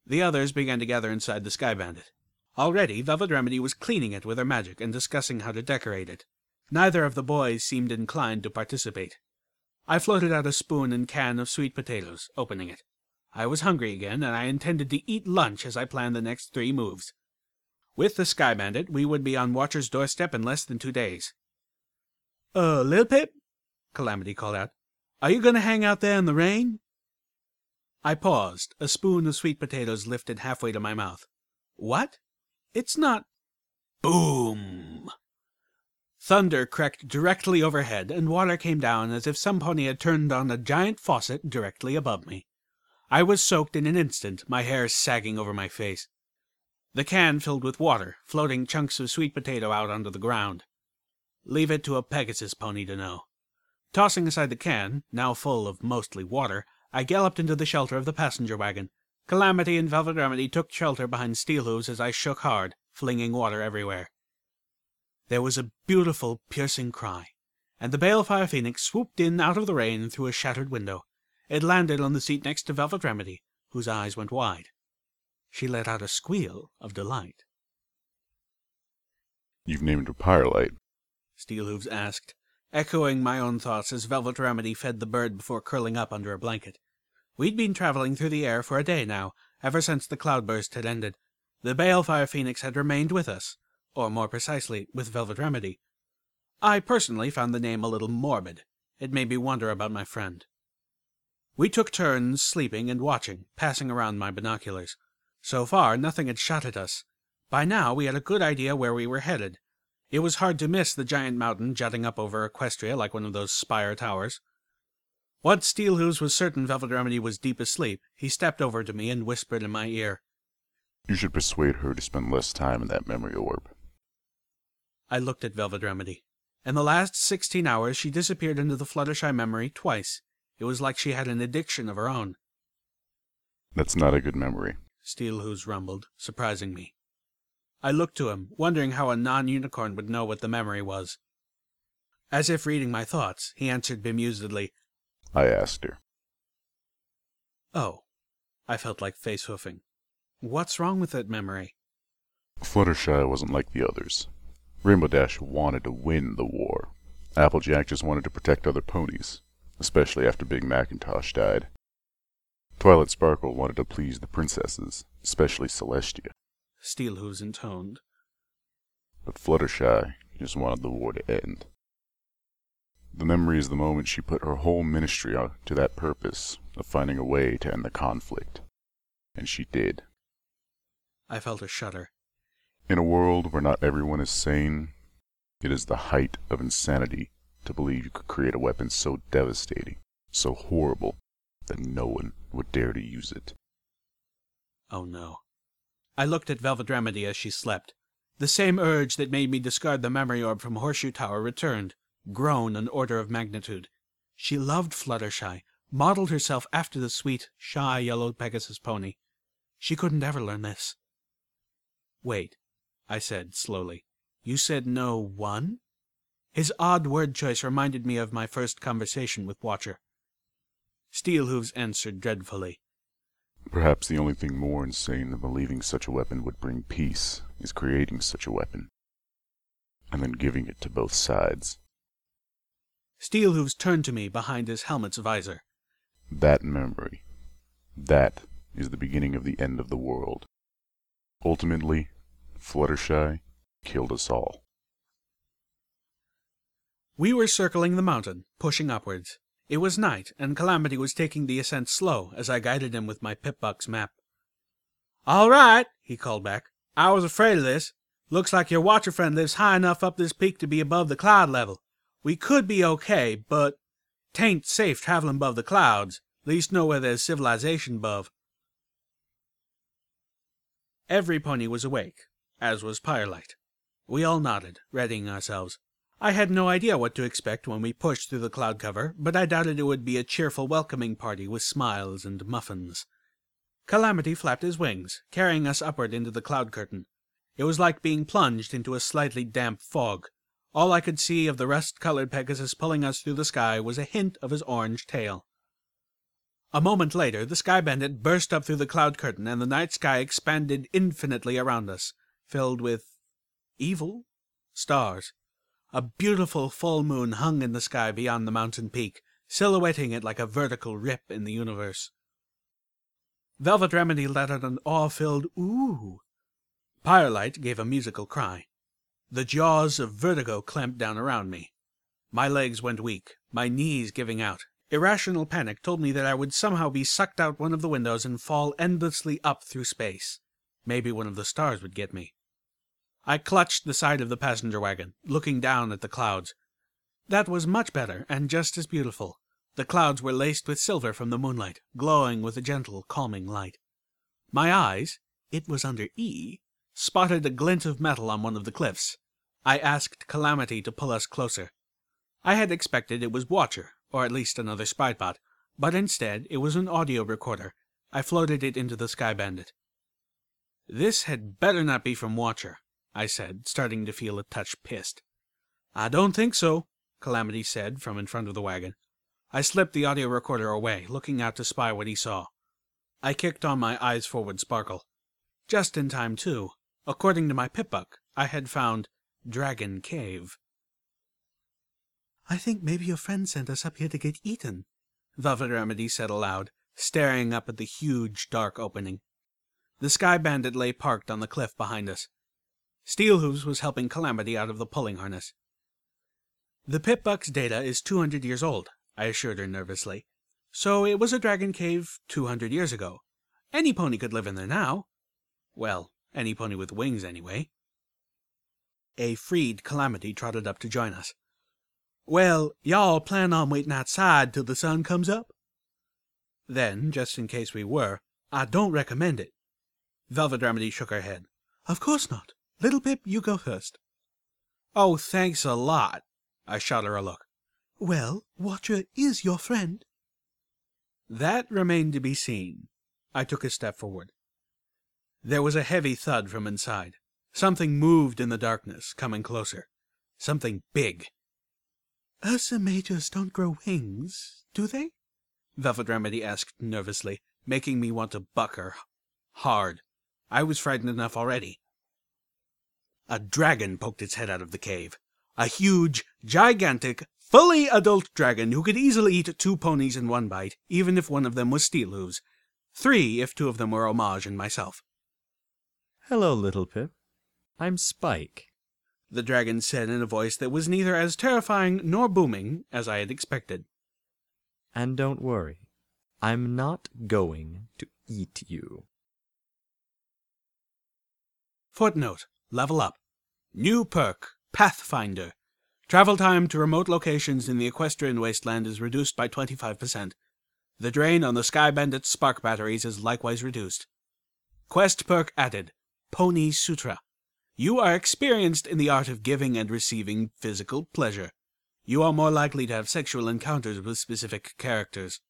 The others began to gather inside the Sky Bandit. Already, Velvet Remedy was cleaning it with her magic and discussing how to decorate it. Neither of the boys seemed inclined to participate. I floated out a spoon and can of sweet potatoes, opening it. I was hungry again, and I intended to eat lunch as I planned the next 3 moves. With the Sky Bandit, we would be on Watcher's doorstep in less than 2 days. Lil Pip?" Calamity called out. "Are you going to hang out there in the rain?" I paused, a spoon of sweet potatoes lifted halfway to my mouth. "What? It's not—" Boom! Thunder cracked directly overhead, and water came down as if some pony had turned on a giant faucet directly above me. I was soaked in an instant, my hair sagging over my face. The can filled with water, floating chunks of sweet potato out onto the ground. Leave it to a Pegasus pony to know. Tossing aside the can, now full of mostly water, I galloped into the shelter of the passenger wagon. Calamity and Velvet Remedy took shelter behind Steelhooves as I shook hard, flinging water everywhere. There was a beautiful, piercing cry, and the Balefire Phoenix swooped in out of the rain through a shattered window. It landed on the seat next to Velvet Remedy, whose eyes went wide. She let out a squeal of delight. "You've named her Firelight?" Steelhooves asked, echoing my own thoughts as Velvet Remedy fed the bird before curling up under a blanket. We'd been traveling through the air for a day now, ever since the cloudburst had ended. The Balefire Phoenix had remained with us, or more precisely, with Velvet Remedy. I personally found the name a little morbid. It made me wonder about my friend. We took turns sleeping and watching, passing around my binoculars. So far, nothing had shot at us. By now, we had a good idea where we were headed. It was hard to miss the giant mountain jutting up over Equestria like one of those spire towers. Once Steelhooves was certain Velvet Remedy was deep asleep, he stepped over to me and whispered in my ear, "You should persuade her to spend less time in that memory orb." I looked at Velvet Remedy. In the last 16 hours, she disappeared into the Fluttershy memory twice. It was like she had an addiction of her own. "That's not a good memory," Steelhooves rumbled, surprising me. I looked to him, wondering how a non-unicorn would know what the memory was. As if reading my thoughts, he answered bemusedly, "I asked her." "Oh." I felt like face-hoofing. "What's wrong with that memory?" Fluttershy wasn't like the others. Rainbow Dash wanted to win the war. Applejack just wanted to protect other ponies, especially after Big Macintosh died. Twilight Sparkle wanted to please the princesses, especially Celestia. Steelhooves intoned. But Fluttershy just wanted the war to end. The memory is the moment she put her whole ministry to that purpose of finding a way to end the conflict. And she did. I felt a shudder. In a world where not everyone is sane, it is the height of insanity to believe you could create a weapon so devastating, so horrible, that no one would dare to use it. Oh no. I looked at Velvet Remedy as she slept. The same urge that made me discard the memory orb from Horseshoe Tower returned, grown an order of magnitude. She loved Fluttershy, modeled herself after the sweet, shy yellow Pegasus pony. She couldn't ever learn this. "Wait," I said slowly. "You said no one?" His odd word choice reminded me of my first conversation with Watcher. Steelhooves answered dreadfully. Perhaps the only thing more insane than believing such a weapon would bring peace is creating such a weapon, and then giving it to both sides. Steelhooves turned to me behind his helmet's visor. That memory, that is the beginning of the end of the world. Ultimately, Fluttershy killed us all. We were circling the mountain, pushing upwards. It was night, and Calamity was taking the ascent slow as I guided him with my Pip-Buck's map. "All right," he called back. "I was afraid of this. Looks like your Watcher friend lives high enough up this peak to be above the cloud level. We could be okay, but 'tain't safe traveling above the clouds, least know where there's civilization above." Every pony was awake, as was Firelight. We all nodded, readying ourselves. I had no idea what to expect when we pushed through the cloud cover, but I doubted it would be a cheerful welcoming party with smiles and muffins. Calamity flapped his wings, carrying us upward into the cloud curtain. It was like being plunged into a slightly damp fog. All I could see of the rust-colored Pegasus pulling us through the sky was a hint of his orange tail. A moment later, the Sky Bandit burst up through the cloud curtain, and the night sky expanded infinitely around us, filled with evil stars. A beautiful full moon hung in the sky beyond the mountain peak, silhouetting it like a vertical rip in the universe. Velvet Remedy let out an awe-filled ooh. Firelight gave a musical cry. The jaws of vertigo clamped down around me. My legs went weak, my knees giving out. Irrational panic told me that I would somehow be sucked out one of the windows and fall endlessly up through space. Maybe one of the stars would get me. I clutched the side of the passenger wagon, looking down at the clouds. That was much better, and just as beautiful. The clouds were laced with silver from the moonlight, glowing with a gentle, calming light. My eyes, it was under E, spotted a glint of metal on one of the cliffs. I asked Calamity to pull us closer. I had expected it was Watcher, or at least another spybot, but instead it was an audio recorder. I floated it into the Sky Bandit. "This had better not be from Watcher," I said, starting to feel a touch pissed. "I don't think so," Calamity said from in front of the wagon. I slipped the audio recorder away, looking out to spy what he saw. I kicked on my eyes forward sparkle. Just in time, too. According to my Pip-Buck, I had found Dragon Cave. "I think maybe your friend sent us up here to get eaten," Velvet Remedy said aloud, staring up at the huge, dark opening. The Sky Bandit lay parked on the cliff behind us. Steelhooves was helping Calamity out of the pulling harness. "The Pip-Buck's data is 200 years old," I assured her nervously. "So it was a dragon cave 200 years ago. Any pony could live in there now. Well, any pony with wings, anyway." A freed Calamity trotted up to join us. "Well, y'all plan on waiting outside till the sun comes up?" Then, just in case we were, "I don't recommend it." Velvet Remedy shook her head. "Of course not. Little Pip, you go first." "Oh, thanks a lot." I shot her a look. "Well, Watcher is your friend." That remained to be seen. I took a step forward. There was a heavy thud from inside. Something moved in the darkness, coming closer. Something big. "Ursa Majors don't grow wings, do they?" Velvet Remedy asked nervously, making me want to buck her hard. I was frightened enough already. A dragon poked its head out of the cave. A huge, gigantic, fully adult dragon who could easily eat 2 ponies in one bite, even if one of them was Steelhooves. 3 if 2 of them were Homage and myself. "Hello, Little Pip. I'm Spike," the dragon said in a voice that was neither as terrifying nor booming as I had expected. "And don't worry, I'm not going to eat you." Footnote: Level up. New perk, Pathfinder. Travel time to remote locations in the equestrian wasteland is reduced by 25%. The drain on the Sky Bandit's spark batteries is likewise reduced. Quest perk added, Pony Sutra. You are experienced in the art of giving and receiving physical pleasure. You are more likely to have sexual encounters with specific characters.